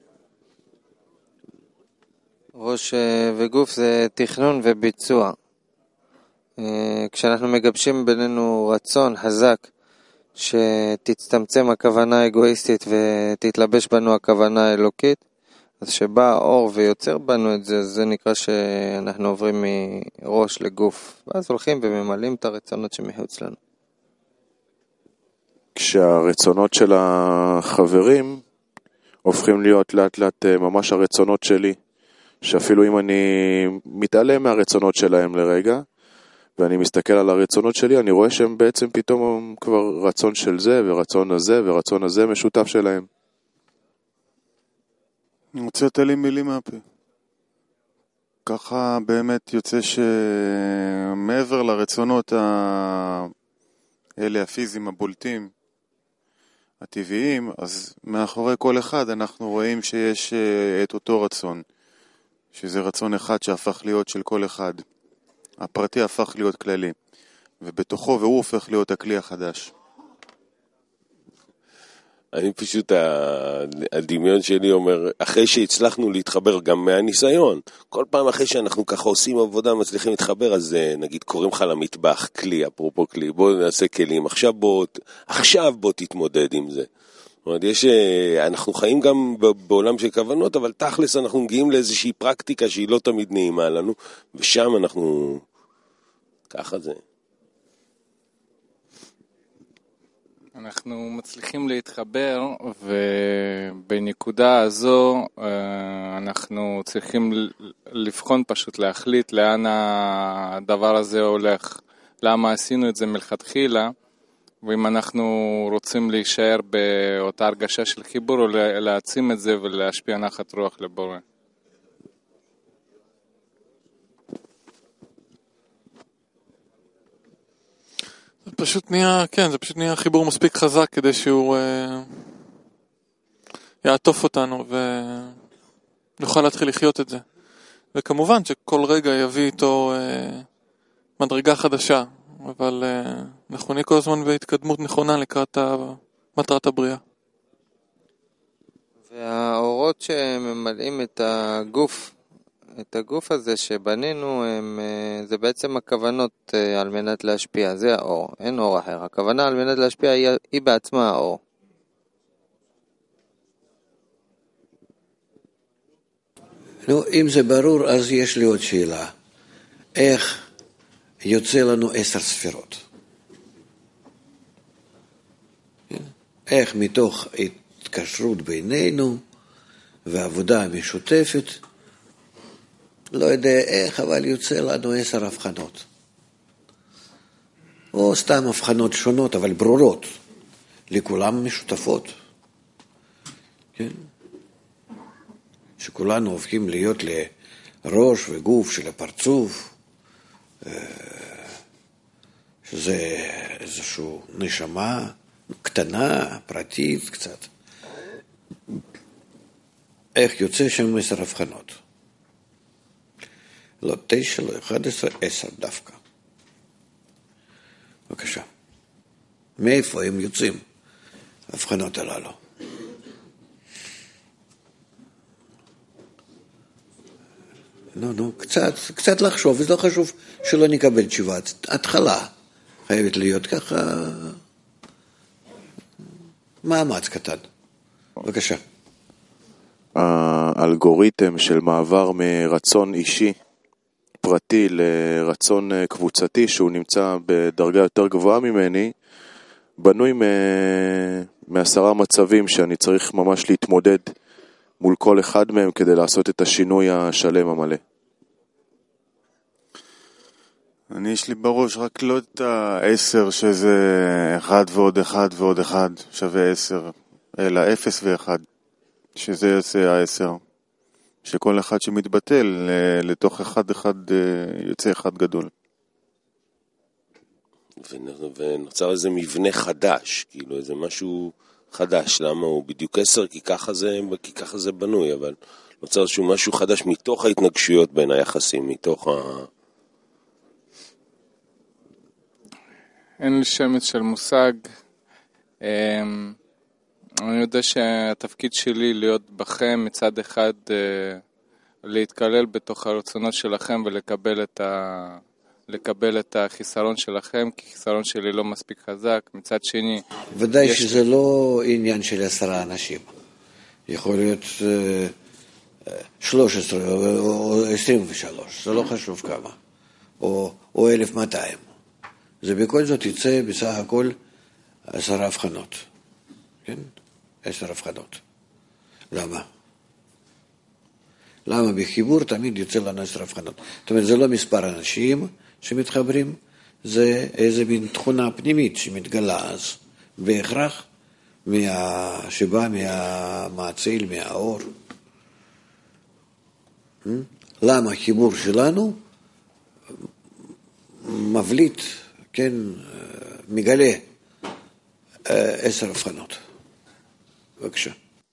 ראש וגוף זה תכנון וביצוע. כשאנחנו מגבשים בינינו רצון חזק שתצטמצם הכוונה האגואיסטית ותתלבש בנו הכוונה האלוקית, אז שבא האור ויוצר בנו את זה, זה נקרא שאנחנו עוברים מראש לגוף, ואז הולכים וממלאים את הרצונות שמחוץ לנו. כשהרצונות של החברים הופכים להיות לאט לאט ממש הרצונות שלי, שאפילו אם אני מתעלם מהרצונות שלהם לרגע, ואני מסתכל על הרצונות שלי, אני רואה שהם בעצם פתאום כבר רצון של זה, ורצון הזה, ורצון הזה משותף שלהם. אני רוצה לתת לי מילים מהפה. ככה באמת יוצא שמעבר לרצונות האלה הפיזיים הבולטים, הטבעיים, אז מאחורי כל אחד אנחנו רואים שיש את אותו רצון, שזה רצון אחד שהפך להיות של כל אחד. הפרטי הפך להיות כללי, ובתוכו והוא הופך להיות הכלי החדש. אני פשוט, הדמיון שלי אומר, אחרי שהצלחנו להתחבר גם מהניסיון, כל פעם אחרי שאנחנו ככה עושים עבודה מצליחים להתחבר, אז נגיד קוראים לך למטבח, כלי, אפרופו כלי, בוא נעשה כלים, עכשיו בוא, עכשיו בוא תתמודד עם זה. זאת אומרת, יש, אנחנו חיים גם בעולם של כוונות, אבל תכלס אנחנו מגיעים לאיזושהי פרקטיקה שהיא לא תמיד נעימה לנו, ושם אנחנו, ככה זה. אנחנו מצליחים להתחבר, ובנקודה הזו אנחנו צריכים לבחון, פשוט להחליט לאן הדבר הזה הולך, למה עשינו את זה מלכתחילה, ואם אנחנו רוצים להישאר באותה הרגשה של חיבור, או להעצים את זה ולהשפיע נחת רוח לבורא. זה פשוט נהיה, כן, זה פשוט נהיה חיבור מספיק חזק כדי שהוא אה, יעטוף אותנו ונוכל להתחיל לחיות את זה. וכמובן שכל רגע יביא איתו אה, מדרגה חדשה, אבל אה, אנחנו נהיה כל הזמן בהתקדמות נכונה לקראת מטרת הבריאה. והאורות שממלאים את הגוף, את הגוף הזה שבנינו, הם, זה בעצם הכוונות על מנת להשפיע, זה האור, אין אור אחר. הכוונה על מנת להשפיע היא, היא בעצמה האור. נו, אם זה ברור, אז יש לי עוד שאלה. איך יוצא לנו עשר ספירות? איך מתוך התקשרות בינינו ועבודה משותפת, לא יודע איך, אבל יוצא לנו עשר הבחנות. או סתם הבחנות שונות, אבל ברורות. לכולם משותפות. כן? שכולנו הופכים להיות לראש וגוף של הפרצוף, שזה איזושהי נשמה קטנה, פרטית קצת. איך יוצא שם עשר הבחנות? לא תשע, לא אחד עשר, עשר דווקא. בבקשה. מאיפה הם יוצאים? ההבחנות הללו. נו, נו, קצת, קצת לחשוב, וזה לא חשוב שלא נקבל תשובה. התחלה חייבת להיות ככה מאמץ קטן. בבקשה. האלגוריתם של מעבר מרצון אישי פרטי לרצון קבוצתי שהוא נמצא בדרגה יותר גבוהה ממני, בנוי מעשרה מצבים שאני צריך ממש להתמודד מול כל אחד מהם כדי לעשות את השינוי השלם המלא. אני יש לי בראש רק לא את העשר שזה אחד ועוד אחד ועוד אחד שווה עשר, אלא אפס ואחד, שזה יוצא העשר. שכל אחד שמתבטל לתוך אחד אחד יוצא אחד גדול. ונוצר איזה מבנה חדש, כאילו איזה משהו חדש. למה הוא בדיוק עשר? כי ככה זה, כי ככה זה בנוי, אבל נוצר איזשהו משהו חדש מתוך ההתנגשויות בין היחסים, מתוך ה... אין לי שמץ של מושג. אני יודע שהתפקיד שלי להיות בכם מצד אחד להתקלל בתוך הרצונות שלכם ולקבל את ה... לקבל את החיסרון שלכם, כי חיסרון שלי לא מספיק חזק. מצד שני... ודאי יש... שזה לא עניין של עשרה אנשים. יכול להיות שלוש עשרה או עשרים ושלוש, זה לא חשוב כמה. או, או אלף מאתיים. זה בכל זאת יצא בסך הכל עשר הבחנות. כן? עשר הבחנות. למה? למה בחיבור תמיד יוצא לנו עשר הבחנות? זאת אומרת, זה לא מספר אנשים שמתחברים, זה איזה מין תכונה פנימית שמתגלה אז, בהכרח מה... שבא מהמעציל, מהאור. למה החיבור שלנו מבליט, כן, מגלה עשר הבחנות. בבקשה.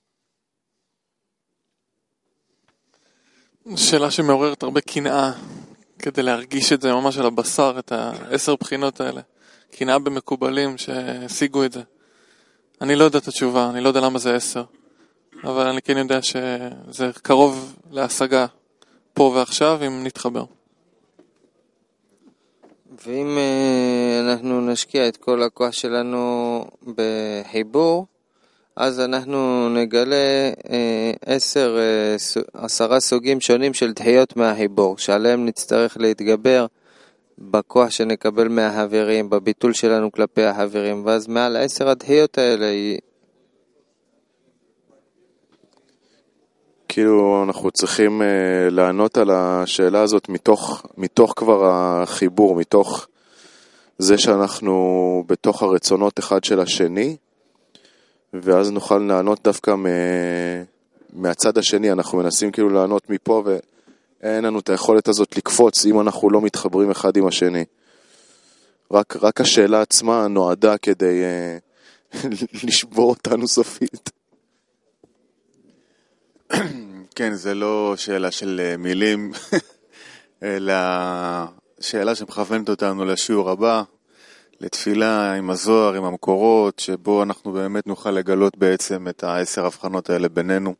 שאלה שמעוררת הרבה קנאה, כדי להרגיש את זה ממש על הבשר, את העשר בחינות האלה. קנאה במקובלים שהשיגו את זה. אני לא יודע את התשובה, אני לא יודע למה זה עשר, אבל אני כן יודע שזה קרוב להשגה פה ועכשיו, אם נתחבר. ואם אנחנו נשקיע את כל הכוח שלנו בחיבור, אז אנחנו נגלה עשר, עשרה סוגים שונים של דחיות מהחיבור, שעליהם נצטרך להתגבר בכוח שנקבל מהחברים, בביטול שלנו כלפי החברים, ואז מעל עשר הדחיות האלה היא... כאילו אנחנו צריכים uh, לענות על השאלה הזאת מתוך, מתוך כבר החיבור, מתוך זה שאנחנו בתוך הרצונות אחד של השני, ואז נוכל לענות דווקא מ... מהצד השני. אנחנו מנסים כאילו לענות מפה, ואין לנו את היכולת הזאת לקפוץ אם אנחנו לא מתחברים אחד עם השני. רק, רק השאלה עצמה נועדה כדי uh, לשבור אותנו סופית. כן, זה לא שאלה של מילים, אלא שאלה שמכוונת אותנו לשיעור הבא, לתפילה עם הזוהר, עם המקורות, שבו אנחנו באמת נוכל לגלות בעצם את העשר הבחנות האלה בינינו.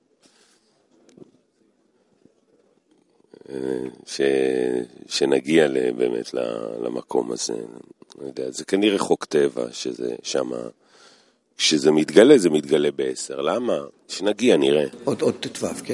ש... שנגיע באמת למקום הזה. לא יודע, זה כנראה חוק טבע, שזה שמה... כשזה מתגלה, זה מתגלה בעשר. למה? שנגיע, נראה. עוד, עוד תתוו, כן?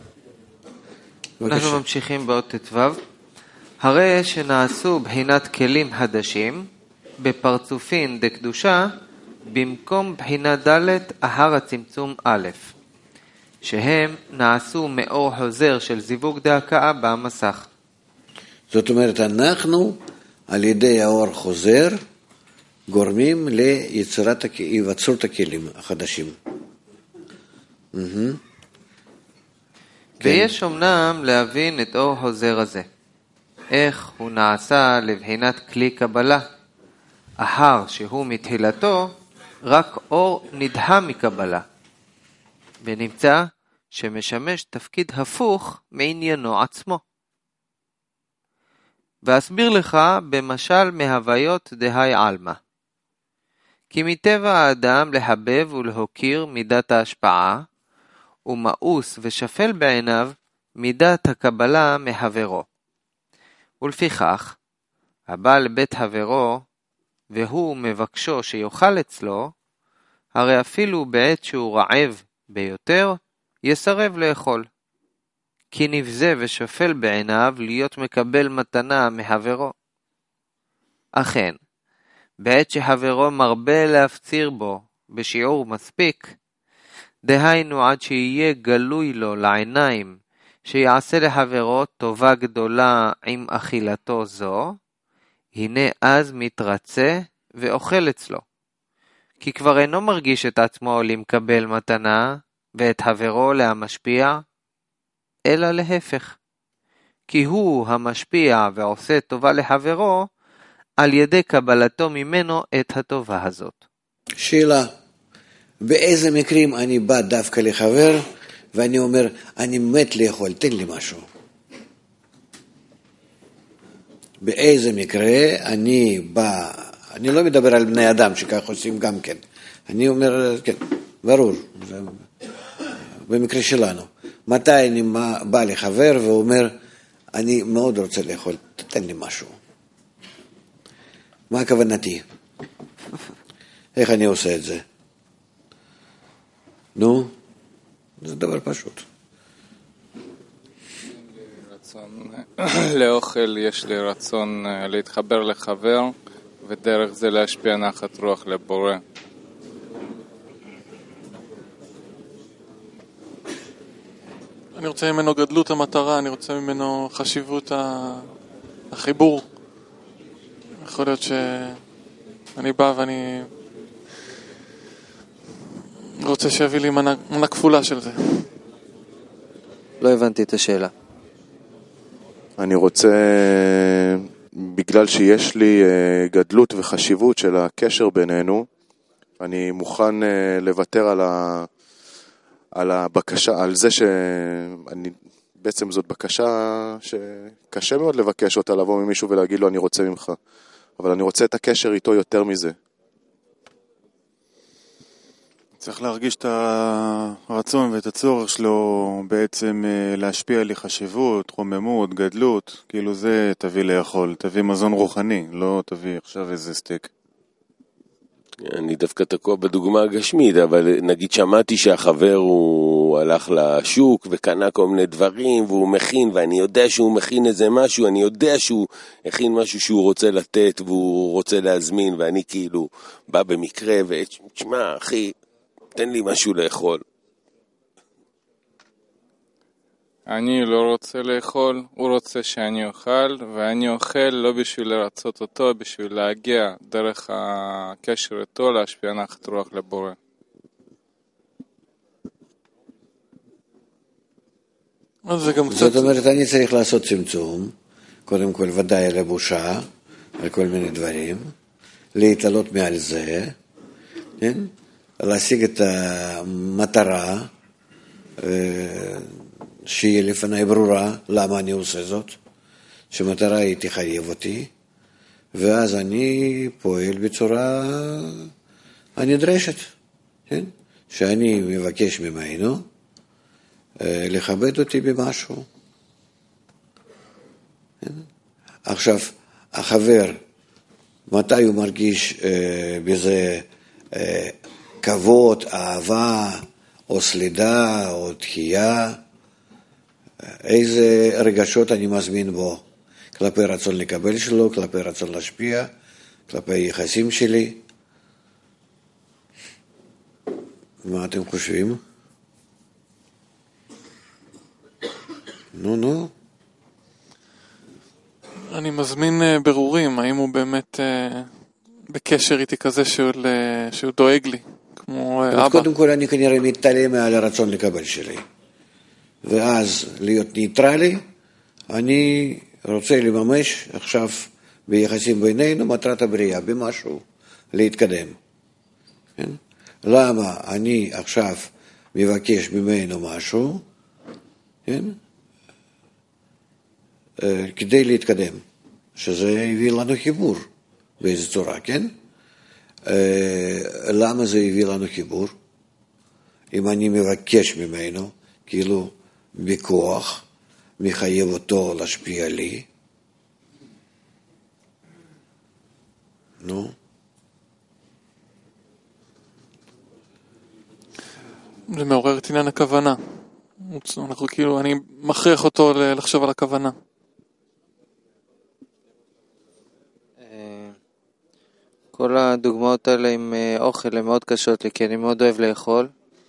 אנחנו ממשיכים בעוד תתוו. הרי שנעשו בחינת כלים חדשים, בפרצופין דקדושה, במקום בחינת ד' אחר הצמצום א', שהם נעשו מאור חוזר של זיווג דהקאה במסך. זאת אומרת, אנחנו, על ידי האור חוזר, גורמים ליצירת, היווצרות הכלים החדשים. ויש אומנם להבין את אור חוזר הזה. איך הוא נעשה לבחינת כלי קבלה, אחר שהוא מתחילתו רק אור נדחה מקבלה, ונמצא שמשמש תפקיד הפוך מעניינו עצמו. ואסביר לך במשל מהוויות דהי עלמא. כי מטבע האדם להבב ולהוקיר מידת ההשפעה, ומאוס ושפל בעיניו מידת הקבלה מחברו. ולפיכך, הבא לבית חברו, והוא מבקשו שיוכל אצלו, הרי אפילו בעת שהוא רעב ביותר, יסרב לאכול. כי נבזה ושפל בעיניו להיות מקבל מתנה מחברו. אכן, בעת שחברו מרבה להפציר בו בשיעור מספיק, דהיינו עד שיהיה גלוי לו לעיניים שיעשה לחברו טובה גדולה עם אכילתו זו, הנה אז מתרצה ואוכל אצלו. כי כבר אינו מרגיש את עצמו למקבל מתנה ואת חברו להמשפיע, אלא להפך. כי הוא המשפיע ועושה טובה לחברו, על ידי קבלתו ממנו את הטובה הזאת. שאלה, באיזה מקרים אני בא דווקא לחבר, ואני אומר, אני מת לאכול, תן לי משהו. באיזה מקרה אני בא, אני לא מדבר על בני אדם שכך עושים גם כן. אני אומר, כן, ברור, זה, במקרה שלנו. מתי אני בא לחבר ואומר, אני מאוד רוצה לאכול, תתן לי משהו. מה הכוונתי? איך אני עושה את זה? נו, זה דבר פשוט. לאוכל יש לי רצון להתחבר לחבר, ודרך זה להשפיע נחת רוח לבורא. אני רוצה ממנו גדלות המטרה, אני רוצה ממנו חשיבות החיבור. יכול להיות שאני בא ואני רוצה שיביא לי מנה, מנה כפולה של זה. לא הבנתי את השאלה. אני רוצה, בגלל שיש לי גדלות וחשיבות של הקשר בינינו, אני מוכן לוותר על ה... על הבקשה, על זה שאני, בעצם זאת בקשה שקשה מאוד לבקש אותה, לבוא ממישהו ולהגיד לו אני רוצה ממך, אבל אני רוצה את הקשר איתו יותר מזה. צריך להרגיש את הרצון ואת הצורך שלו בעצם להשפיע לי חשיבות, רוממות, גדלות, כאילו זה תביא לאכול, תביא מזון רוחני, לא תביא עכשיו איזה סטייק. אני דווקא תקוע בדוגמה הגשמית, אבל נגיד שמעתי שהחבר הוא הלך לשוק וקנה כל מיני דברים והוא מכין, ואני יודע שהוא מכין איזה משהו, אני יודע שהוא הכין משהו שהוא רוצה לתת והוא רוצה להזמין, ואני כאילו בא במקרה ותשמע אחי, תן לי משהו לאכול. אני לא רוצה לאכול, הוא רוצה שאני אוכל, ואני אוכל לא בשביל לרצות אותו, בשביל להגיע דרך הקשר איתו, להשפיע נחת רוח לבורא. זאת אומרת, אני צריך לעשות צמצום, קודם כל ודאי על הבושה, על כל מיני דברים, להתעלות מעל זה, כן? להשיג את המטרה, שיהיה לפני ברורה למה אני עושה זאת, שמטרה היא תחייב אותי, ואז אני פועל בצורה הנדרשת, כן? שאני מבקש ממנו לכבד אותי במשהו. כן? עכשיו, החבר, מתי הוא מרגיש בזה כבוד, אהבה, או סלידה, או דחייה, איזה רגשות אני מזמין בו, כלפי רצון לקבל שלו, כלפי רצון להשפיע, כלפי יחסים שלי. מה אתם חושבים? נו, נו. אני מזמין ברורים, האם הוא באמת בקשר איתי כזה שהוא, שהוא דואג לי, כמו אבא. קודם כל אני כנראה מתעלם מעל הרצון לקבל שלי. ואז להיות ניטרלי, אני רוצה לממש עכשיו ביחסים בינינו מטרת הבריאה, במשהו, להתקדם. כן? למה אני עכשיו מבקש ממנו משהו, כן? כדי להתקדם, שזה הביא לנו חיבור באיזו צורה, כן? למה זה הביא לנו חיבור? אם אני מבקש ממנו, כאילו בכוח, מחייב אותו להשפיע לי. נו. זה מעורר את עניין הכוונה. אנחנו כאילו, אני מכריח אותו לחשוב על הכוונה. כל הדוגמאות האלה עם אוכל הן מאוד קשות לי, כי אני מאוד אוהב לאכול.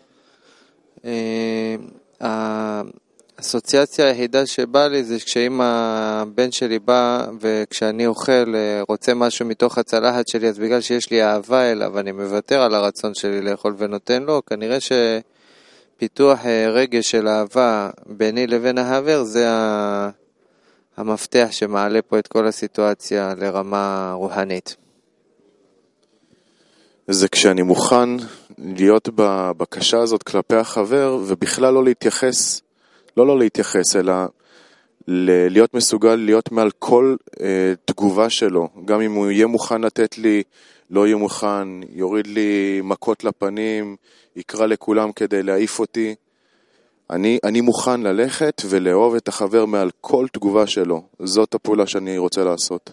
האסוציאציה היחידה שבא לי זה כשאם הבן שלי בא וכשאני אוכל רוצה משהו מתוך הצלחת שלי, אז בגלל שיש לי אהבה אליו אני מוותר על הרצון שלי לאכול ונותן לו. כנראה שפיתוח רגש של אהבה ביני לבין החבר זה המפתח שמעלה פה את כל הסיטואציה לרמה רוחנית. זה כשאני מוכן להיות בבקשה הזאת כלפי החבר, ובכלל לא להתייחס, לא לא להתייחס, אלא להיות מסוגל להיות מעל כל אה, תגובה שלו, גם אם הוא יהיה מוכן לתת לי, לא יהיה מוכן, יוריד לי מכות לפנים, יקרא לכולם כדי להעיף אותי. אני, אני מוכן ללכת ולאהוב את החבר מעל כל תגובה שלו. זאת הפעולה שאני רוצה לעשות.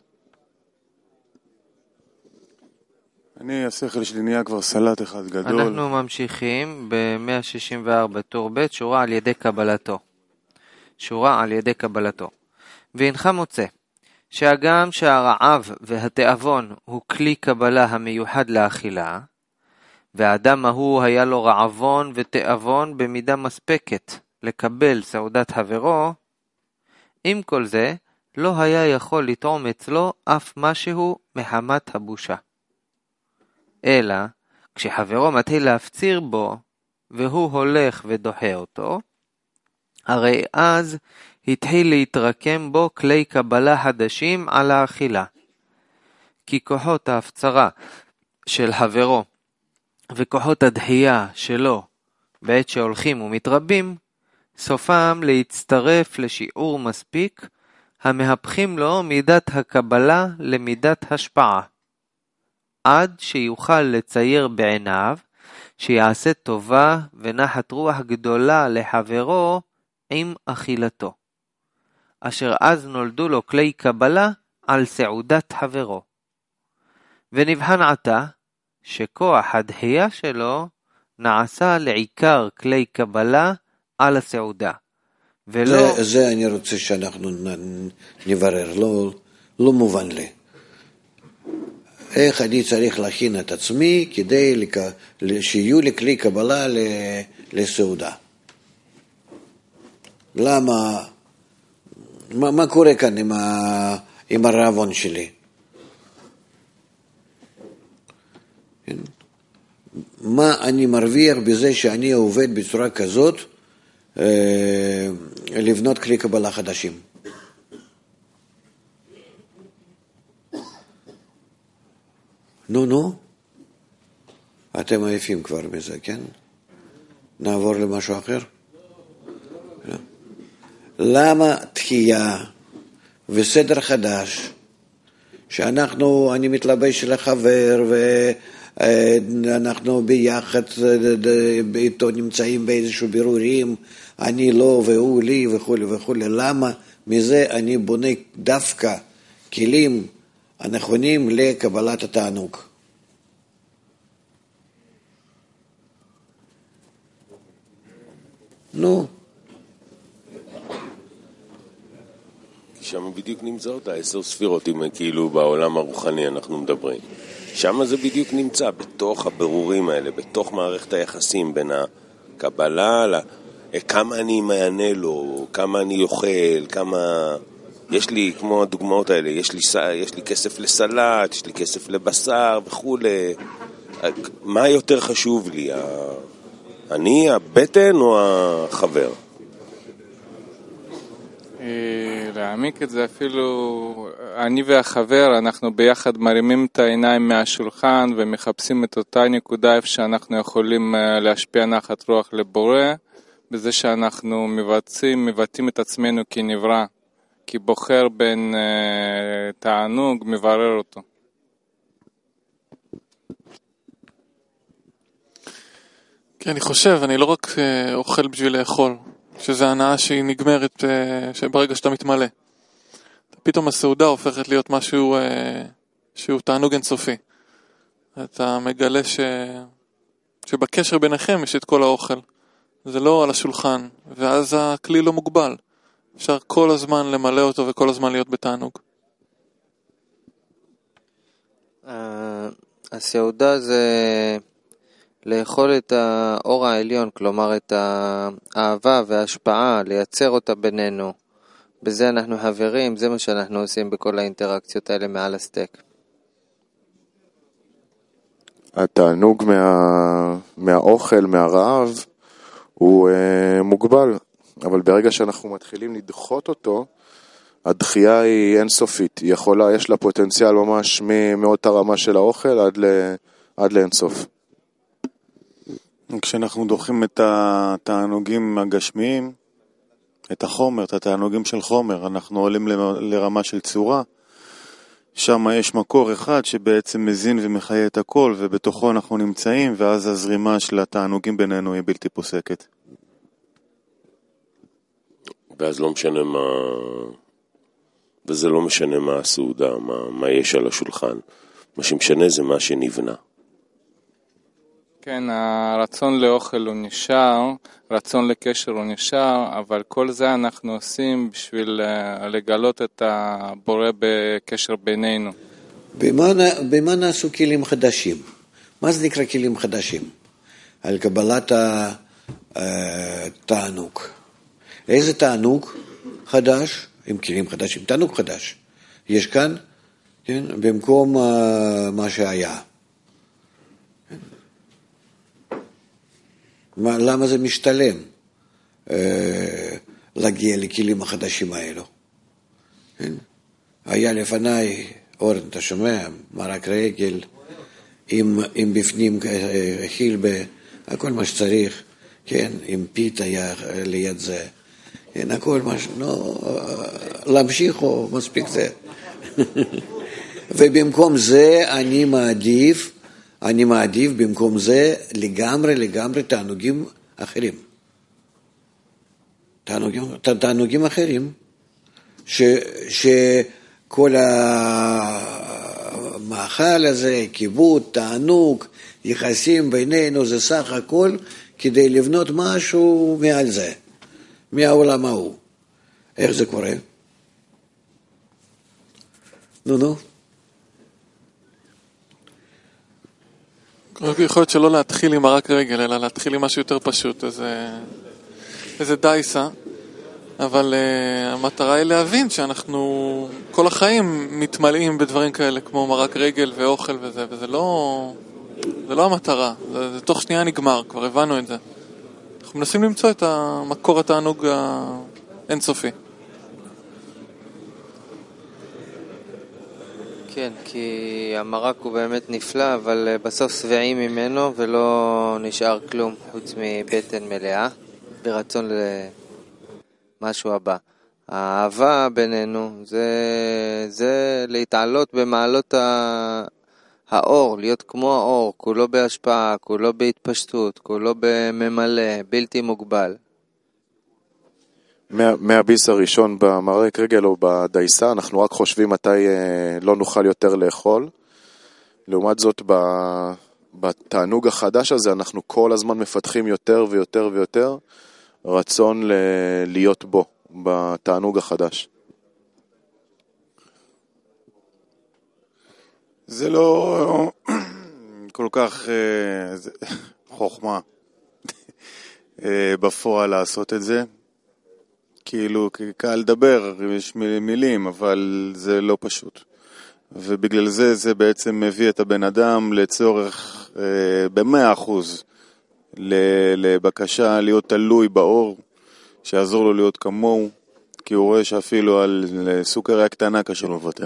אני, השכל שלי נהיה כבר סלט אחד גדול. אנחנו ממשיכים ב-מאה שישים וארבע טור ב', שורה על ידי קבלתו. שורה על ידי קבלתו. והנך מוצא שהגם שהרעב והתאבון הוא כלי קבלה המיוחד לאכילה, והאדם ההוא היה לו רעבון ותאבון במידה מספקת לקבל סעודת חברו, עם כל זה לא היה יכול לטעום אצלו אף משהו מחמת הבושה. אלא כשחברו מתחיל להפציר בו והוא הולך ודוחה אותו, הרי אז התחיל להתרקם בו כלי קבלה חדשים על האכילה. כי כוחות ההפצרה של חברו וכוחות הדחייה שלו בעת שהולכים ומתרבים, סופם להצטרף לשיעור מספיק המהפכים לו מידת הקבלה למידת השפעה, עד שיוכל לצייר בעיניו שיעשה טובה ונחת רוח גדולה לחברו עם אכילתו, אשר אז נולדו לו כלי קבלה על סעודת חברו. ונבחן עתה שכוח הדחייה שלו נעשה לעיקר כלי קבלה על הסעודה, ולא... זה, זה אני רוצה שאנחנו נברר, לא, לא מובן לי. איך אני צריך להכין את עצמי כדי לק... שיהיו לי כלי קבלה לסעודה? למה? מה, מה קורה כאן עם, ה... עם הרעבון שלי? מה אני מרוויח בזה שאני עובד בצורה כזאת אה, לבנות כלי קבלה חדשים? נו נו, אתם עייפים כבר מזה, כן? נעבור למשהו אחר? למה תחייה וסדר חדש שאנחנו, אני מתלבש לחבר ואנחנו ביחד איתו נמצאים באיזשהו בירורים, אני לא והוא לי וכו' וכו', למה מזה אני בונה דווקא כלים הנכונים לקבלת התענוג? נו. שם בדיוק נמצאות העשר ספירות, אם כאילו בעולם הרוחני אנחנו מדברים. שם זה בדיוק נמצא, בתוך הבירורים האלה, בתוך מערכת היחסים בין הקבלה, לה, כמה אני מענה לו, כמה אני אוכל, כמה... יש לי, כמו הדוגמאות האלה, יש לי, יש לי כסף לסלט, יש לי כסף לבשר וכו'. מה יותר חשוב לי, אני, הבטן או החבר? להעמיק את זה אפילו, אני והחבר, אנחנו ביחד מרימים את העיניים מהשולחן ומחפשים את אותה נקודה איפה שאנחנו יכולים להשפיע נחת רוח לבורא, בזה שאנחנו מבצעים, מבטאים את עצמנו כנברא, כי בוחר בין uh, תענוג, מברר אותו. כן, אני חושב, אני לא רק uh, אוכל בשביל לאכול, שזה הנאה שהיא נגמרת, uh, שברגע שאתה מתמלא. פתאום הסעודה הופכת להיות משהו uh, שהוא תענוג אינסופי. אתה מגלה ש... שבקשר ביניכם יש את כל האוכל. זה לא על השולחן, ואז הכלי לא מוגבל. אפשר כל הזמן למלא אותו וכל הזמן להיות בתענוג. הסעודה זה לאכול את האור העליון, כלומר את האהבה וההשפעה, לייצר אותה בינינו. בזה אנחנו חברים, זה מה שאנחנו עושים בכל האינטראקציות האלה מעל הסטייק. התענוג מה... מהאוכל, מהרעב, הוא אה, מוגבל. אבל ברגע שאנחנו מתחילים לדחות אותו, הדחייה היא אינסופית. היא יכולה, יש לה פוטנציאל ממש מאותה רמה של האוכל עד, ל, עד לאינסוף. כשאנחנו דוחים את התענוגים הגשמיים, את החומר, את התענוגים של חומר, אנחנו עולים לרמה של צורה, שם יש מקור אחד שבעצם מזין ומחיה את הכל, ובתוכו אנחנו נמצאים, ואז הזרימה של התענוגים בינינו היא בלתי פוסקת. ואז לא משנה מה, וזה לא משנה מה הסעודה, מה, מה יש על השולחן. מה שמשנה זה מה שנבנה. כן, הרצון לאוכל הוא נשאר, רצון לקשר הוא נשאר, אבל כל זה אנחנו עושים בשביל לגלות את הבורא בקשר בינינו. במה, במה נעשו כלים חדשים? מה זה נקרא כלים חדשים? על קבלת התענוג. איזה תענוג חדש? עם כלים חדשים, תענוג חדש. יש כאן, כן, במקום מה שהיה. מה, למה זה משתלם אה, להגיע לכלים החדשים האלו? כן? היה לפניי, אורן, אתה שומע, מרק רגל, עם, עם בפנים חיל הכל מה שצריך, כן, עם פית היה ליד זה, כן, הכל מה ש... לא, להמשיך או מספיק זה. ובמקום זה אני מעדיף, אני מעדיף במקום זה לגמרי, לגמרי תענוגים אחרים. תענוגים, תענוגים אחרים, ש, שכל המאכל הזה, כיבוד, תענוג, יחסים בינינו, זה סך הכל כדי לבנות משהו מעל זה, מהעולם ההוא. איך זה קורה? נו, נו. יכול להיות שלא להתחיל עם הרק רגל, אלא להתחיל עם משהו יותר פשוט, איזה, איזה דייסה. אבל uh, המטרה היא להבין שאנחנו כל החיים מתמלאים בדברים כאלה, כמו מרק רגל ואוכל וזה, וזה לא, זה לא המטרה. זה, זה תוך שנייה נגמר, כבר הבנו את זה. אנחנו מנסים למצוא את המקור התענוג האינסופי. כן, כי המרק הוא באמת נפלא, אבל בסוף שבעים ממנו ולא נשאר כלום חוץ מבטן מלאה, ברצון למשהו הבא. האהבה בינינו זה, זה להתעלות במעלות האור, להיות כמו האור, כולו בהשפעה, כולו בהתפשטות, כולו בממלא, בלתי מוגבל. מה, מהביס הראשון במרק רגל או בדייסה, אנחנו רק חושבים מתי אה, לא נוכל יותר לאכול. לעומת זאת, ב, בתענוג החדש הזה, אנחנו כל הזמן מפתחים יותר ויותר ויותר רצון ל, להיות בו, בתענוג החדש. זה לא כל כך אה, זה, חוכמה אה, בפועל לעשות את זה. כאילו, קל לדבר, יש מילים, אבל זה לא פשוט. ובגלל זה, זה בעצם מביא את הבן אדם לצורך אה, במאה אחוז לבקשה להיות תלוי באור, שיעזור לו להיות כמוהו, כי הוא רואה שאפילו על סוכריה קטנה קשה לו לוותר.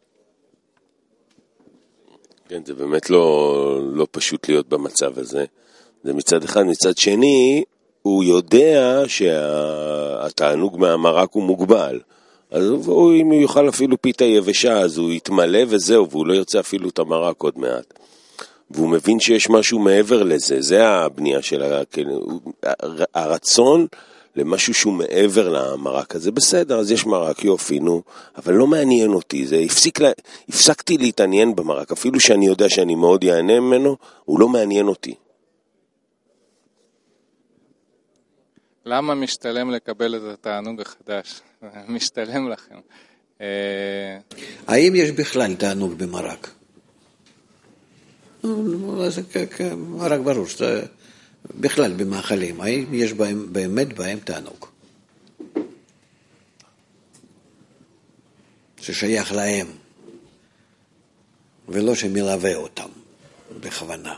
כן, זה באמת לא, לא פשוט להיות במצב הזה. זה מצד אחד, מצד שני, הוא יודע שהתענוג מהמרק הוא מוגבל. אז הוא, אם הוא יאכל אפילו פיתה יבשה, אז הוא יתמלא וזהו, והוא לא ירצה אפילו את המרק עוד מעט. והוא מבין שיש משהו מעבר לזה, זה הבנייה של הרצון למשהו שהוא מעבר למרק הזה. בסדר, אז יש מרק, יופי, נו, אבל לא מעניין אותי, זה הפסיק לה, הפסקתי להתעניין במרק, אפילו שאני יודע שאני מאוד יענה ממנו, הוא לא מעניין אותי. למה משתלם לקבל את התענוג החדש? משתלם לכם. האם יש בכלל תענוג במרק? זה מרק ברור, זה בכלל במאכלים. האם יש בהם, באמת בהם תענוג? ששייך להם, ולא שמלווה אותם בכוונה.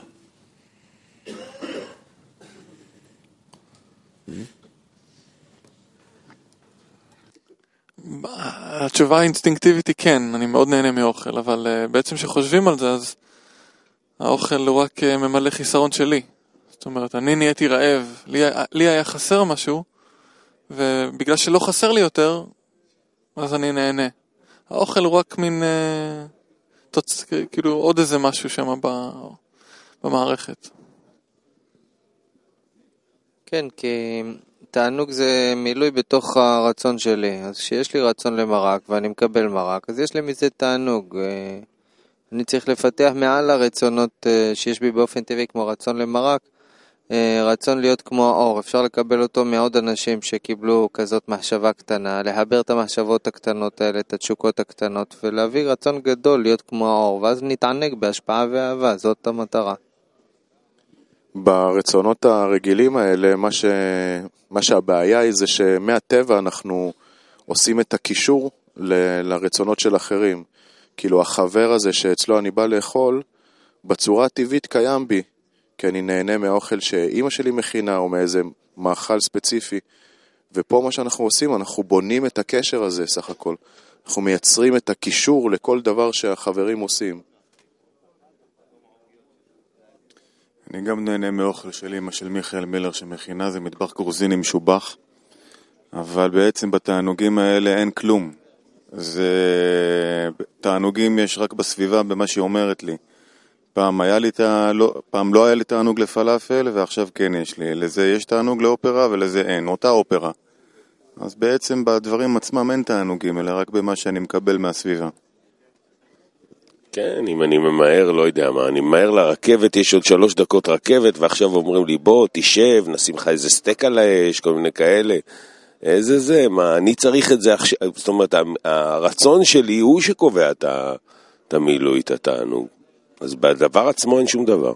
התשובה האינסטינקטיבית היא כן, אני מאוד נהנה מאוכל, אבל בעצם שחושבים על זה, אז, האוכל הוא רק ממלא חיסרון שלי. זאת אומרת, אני נהייתי רעב, לי, לי היה חסר משהו, ובגלל שלא חסר לי יותר, אז אני נהנה. האוכל הוא רק מין, אה, תוצ... כאילו עוד איזה משהו שם במערכת. כן, כי תענוג זה מילוי בתוך הרצון שלי. אז כשיש לי רצון למרק ואני מקבל מרק, אז יש לי מזה תענוג. אני צריך לפתח מעל הרצונות שיש בי באופן טבעי, כמו רצון למרק, רצון להיות כמו האור. אפשר לקבל אותו מעוד אנשים שקיבלו כזאת מחשבה קטנה, להבר את המחשבות הקטנות האלה, את התשוקות הקטנות, ולהביא רצון גדול להיות כמו האור, ואז נתענג בהשפעה ואהבה. זאת המטרה. ברצונות הרגילים האלה, מה, ש... מה שהבעיה היא זה שמהטבע אנחנו עושים את הקישור ל... לרצונות של אחרים. כאילו החבר הזה שאצלו אני בא לאכול, בצורה הטבעית קיים בי, כי אני נהנה מהאוכל שאימא שלי מכינה או מאיזה מאכל ספציפי. ופה מה שאנחנו עושים, אנחנו בונים את הקשר הזה סך הכל. אנחנו מייצרים את הקישור לכל דבר שהחברים עושים. אני גם נהנה מאוכל של אמא של מיכאל מילר שמכינה, זה מטבח גרוזיני משובח, אבל בעצם בתענוגים האלה אין כלום. זה תענוגים יש רק בסביבה במה שהיא אומרת לי. פעם, היה לי תע... לא... פעם לא היה לי תענוג לפלאפל ועכשיו כן יש לי. לזה יש תענוג לאופרה ולזה אין, אותה אופרה. אז בעצם בדברים עצמם אין תענוגים, אלא רק במה שאני מקבל מהסביבה. כן, אם אני ממהר, לא יודע מה, אני ממהר לרכבת, יש עוד שלוש דקות רכבת, ועכשיו אומרים לי, בוא, תשב, נשים לך איזה סטייק על האש, כל מיני כאלה. איזה זה, מה, אני צריך את זה עכשיו, זאת אומרת, הרצון שלי הוא שקובע את המילוי, את התענוג. אז בדבר עצמו אין שום דבר.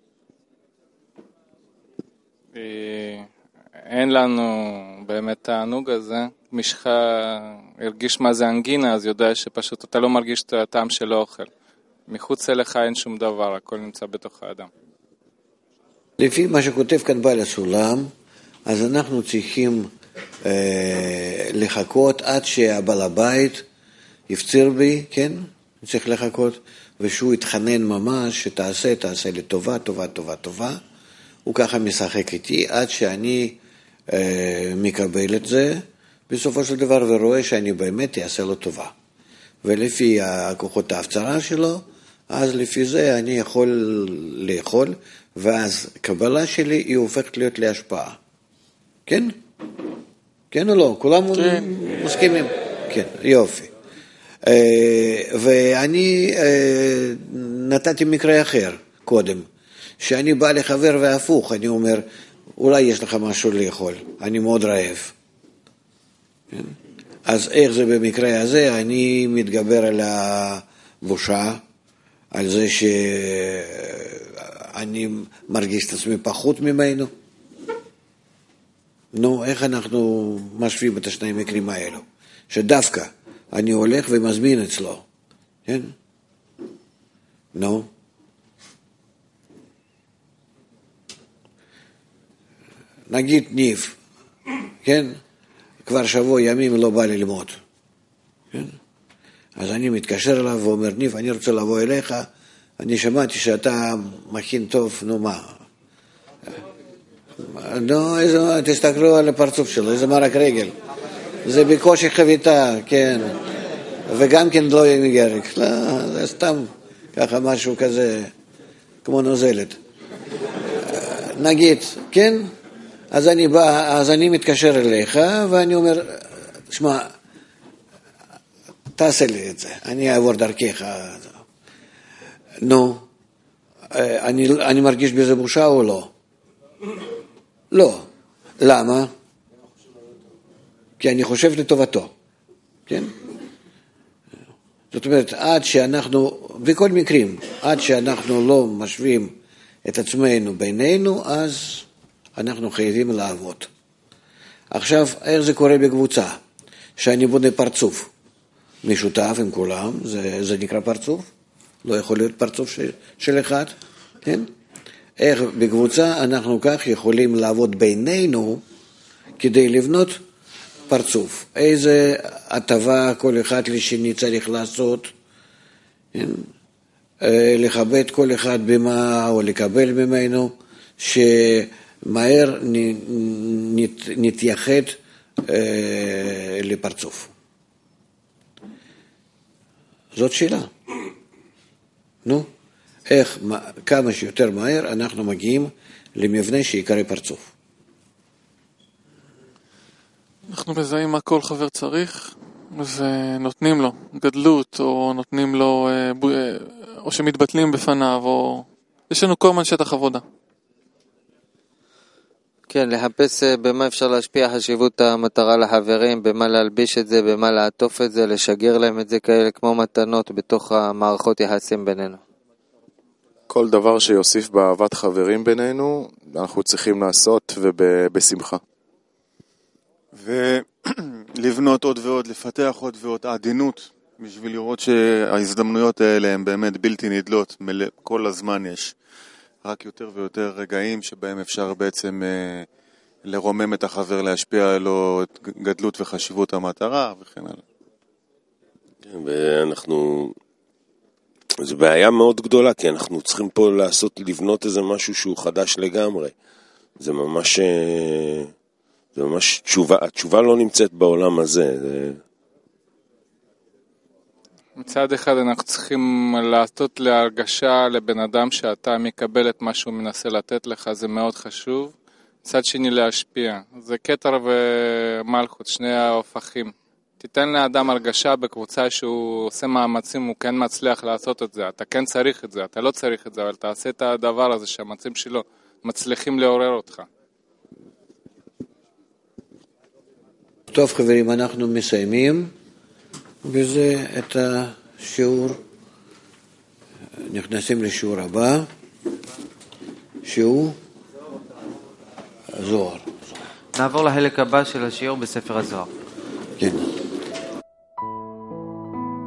אין לנו באמת תענוג הזה. מי שלך הרגיש מה זה אנגינה, אז יודע שפשוט אתה לא מרגיש את הטעם של האוכל. מחוץ אליך אין שום דבר, הכל נמצא בתוך האדם. לפי מה שכותב כאן בעל הסולם, אז אנחנו צריכים אה, לחכות עד שהבעל הבית יפציר בי, כן? צריך לחכות, ושהוא יתחנן ממש, שתעשה, תעשה לי טובה, טובה, טובה, טובה. הוא ככה משחק איתי עד שאני אה, מקבל את זה, בסופו של דבר ורואה שאני באמת אעשה לו טובה. ולפי הכוחות ההפצרה שלו, אז לפי זה אני יכול לאכול, ואז קבלה שלי היא הופכת להיות להשפעה. כן? כן או לא? כולם כן. מסכימים? כן, יופי. ואני נתתי מקרה אחר קודם, שאני בא לחבר והפוך, אני אומר, אולי יש לך משהו לאכול, אני מאוד רעב. כן? אז איך זה במקרה הזה? אני מתגבר על הבושה, על זה שאני מרגיש את עצמי פחות ממנו. נו, איך אנחנו משווים את השני מקרים האלו? שדווקא אני הולך ומזמין אצלו, כן? נו. נגיד ניב, כן? כבר שבוע ימים לא בא ללמוד, כן? אז אני מתקשר אליו ואומר, ניב, אני רוצה לבוא אליך, אני שמעתי שאתה מכין טוב, נו מה? נו, איזה, תסתכלו על הפרצוף שלו, איזה מרק רגל. זה בקושי חביתה, כן. וגם כן לא עם גרק. לא, זה סתם ככה משהו כזה, כמו נוזלת. נגיד, כן? אז אני בא, אז אני מתקשר אליך, ואני אומר, תשמע, תעשה לי את זה, אני אעבור דרכך. נו, אני, אני מרגיש בזה בושה או לא? לא. למה? כי אני חושב לטובתו. כן? זאת אומרת, עד שאנחנו, בכל מקרים, עד שאנחנו לא משווים את עצמנו בינינו, אז אנחנו חייבים לעבוד. עכשיו, איך זה קורה בקבוצה? שאני בונה פרצוף משותף עם כולם, זה, זה נקרא פרצוף? לא יכול להיות פרצוף של, של אחד, כן? איך בקבוצה אנחנו כך יכולים לעבוד בינינו כדי לבנות פרצוף. איזה הטבה כל אחד לשני צריך לעשות, כן? לכבד כל אחד במה או לקבל ממנו, שמהר נתייחד לפרצוף. זאת שאלה. נו, איך, כמה שיותר מהר אנחנו מגיעים למבנה שיקרא פרצוף. אנחנו מזהים מה כל חבר צריך, ונותנים לו גדלות, או נותנים לו, או שמתבטלים בפניו, או יש לנו כל הזמן שטח עבודה. כן, לחפש במה אפשר להשפיע חשיבות המטרה לחברים, במה להלביש את זה, במה לעטוף את זה, לשגר להם את זה כאלה כמו מתנות בתוך המערכות יחסים בינינו. כל דבר שיוסיף באהבת חברים בינינו, אנחנו צריכים לעשות ובשמחה. ולבנות עוד ועוד, לפתח עוד ועוד עדינות, בשביל לראות שההזדמנויות האלה הן באמת בלתי נדלות, כל הזמן יש רק יותר ויותר רגעים שבהם אפשר בעצם אה, לרומם את החבר, להשפיע לו את גדלות וחשיבות המטרה וכן הלאה. כן, ואנחנו, זו בעיה מאוד גדולה, כי אנחנו צריכים פה לעשות, לבנות איזה משהו שהוא חדש לגמרי. זה ממש, זה ממש תשובה, התשובה לא נמצאת בעולם הזה. זה... מצד אחד אנחנו צריכים לעשות להרגשה לבן אדם שאתה מקבל את מה שהוא מנסה לתת לך, זה מאוד חשוב. מצד שני להשפיע, זה קטר ומלכות, שני ההופכים. תיתן לאדם הרגשה בקבוצה שהוא עושה מאמצים, הוא כן מצליח לעשות את זה, אתה כן צריך את זה, אתה לא צריך את זה, אבל תעשה את הדבר הזה שהמצים שלו מצליחים לעורר אותך. טוב חברים, אנחנו מסיימים. וזה את השיעור, נכנסים לשיעור הבא, שהוא זוהר. נעבור לחלק הבא של השיעור בספר הזוהר. כן.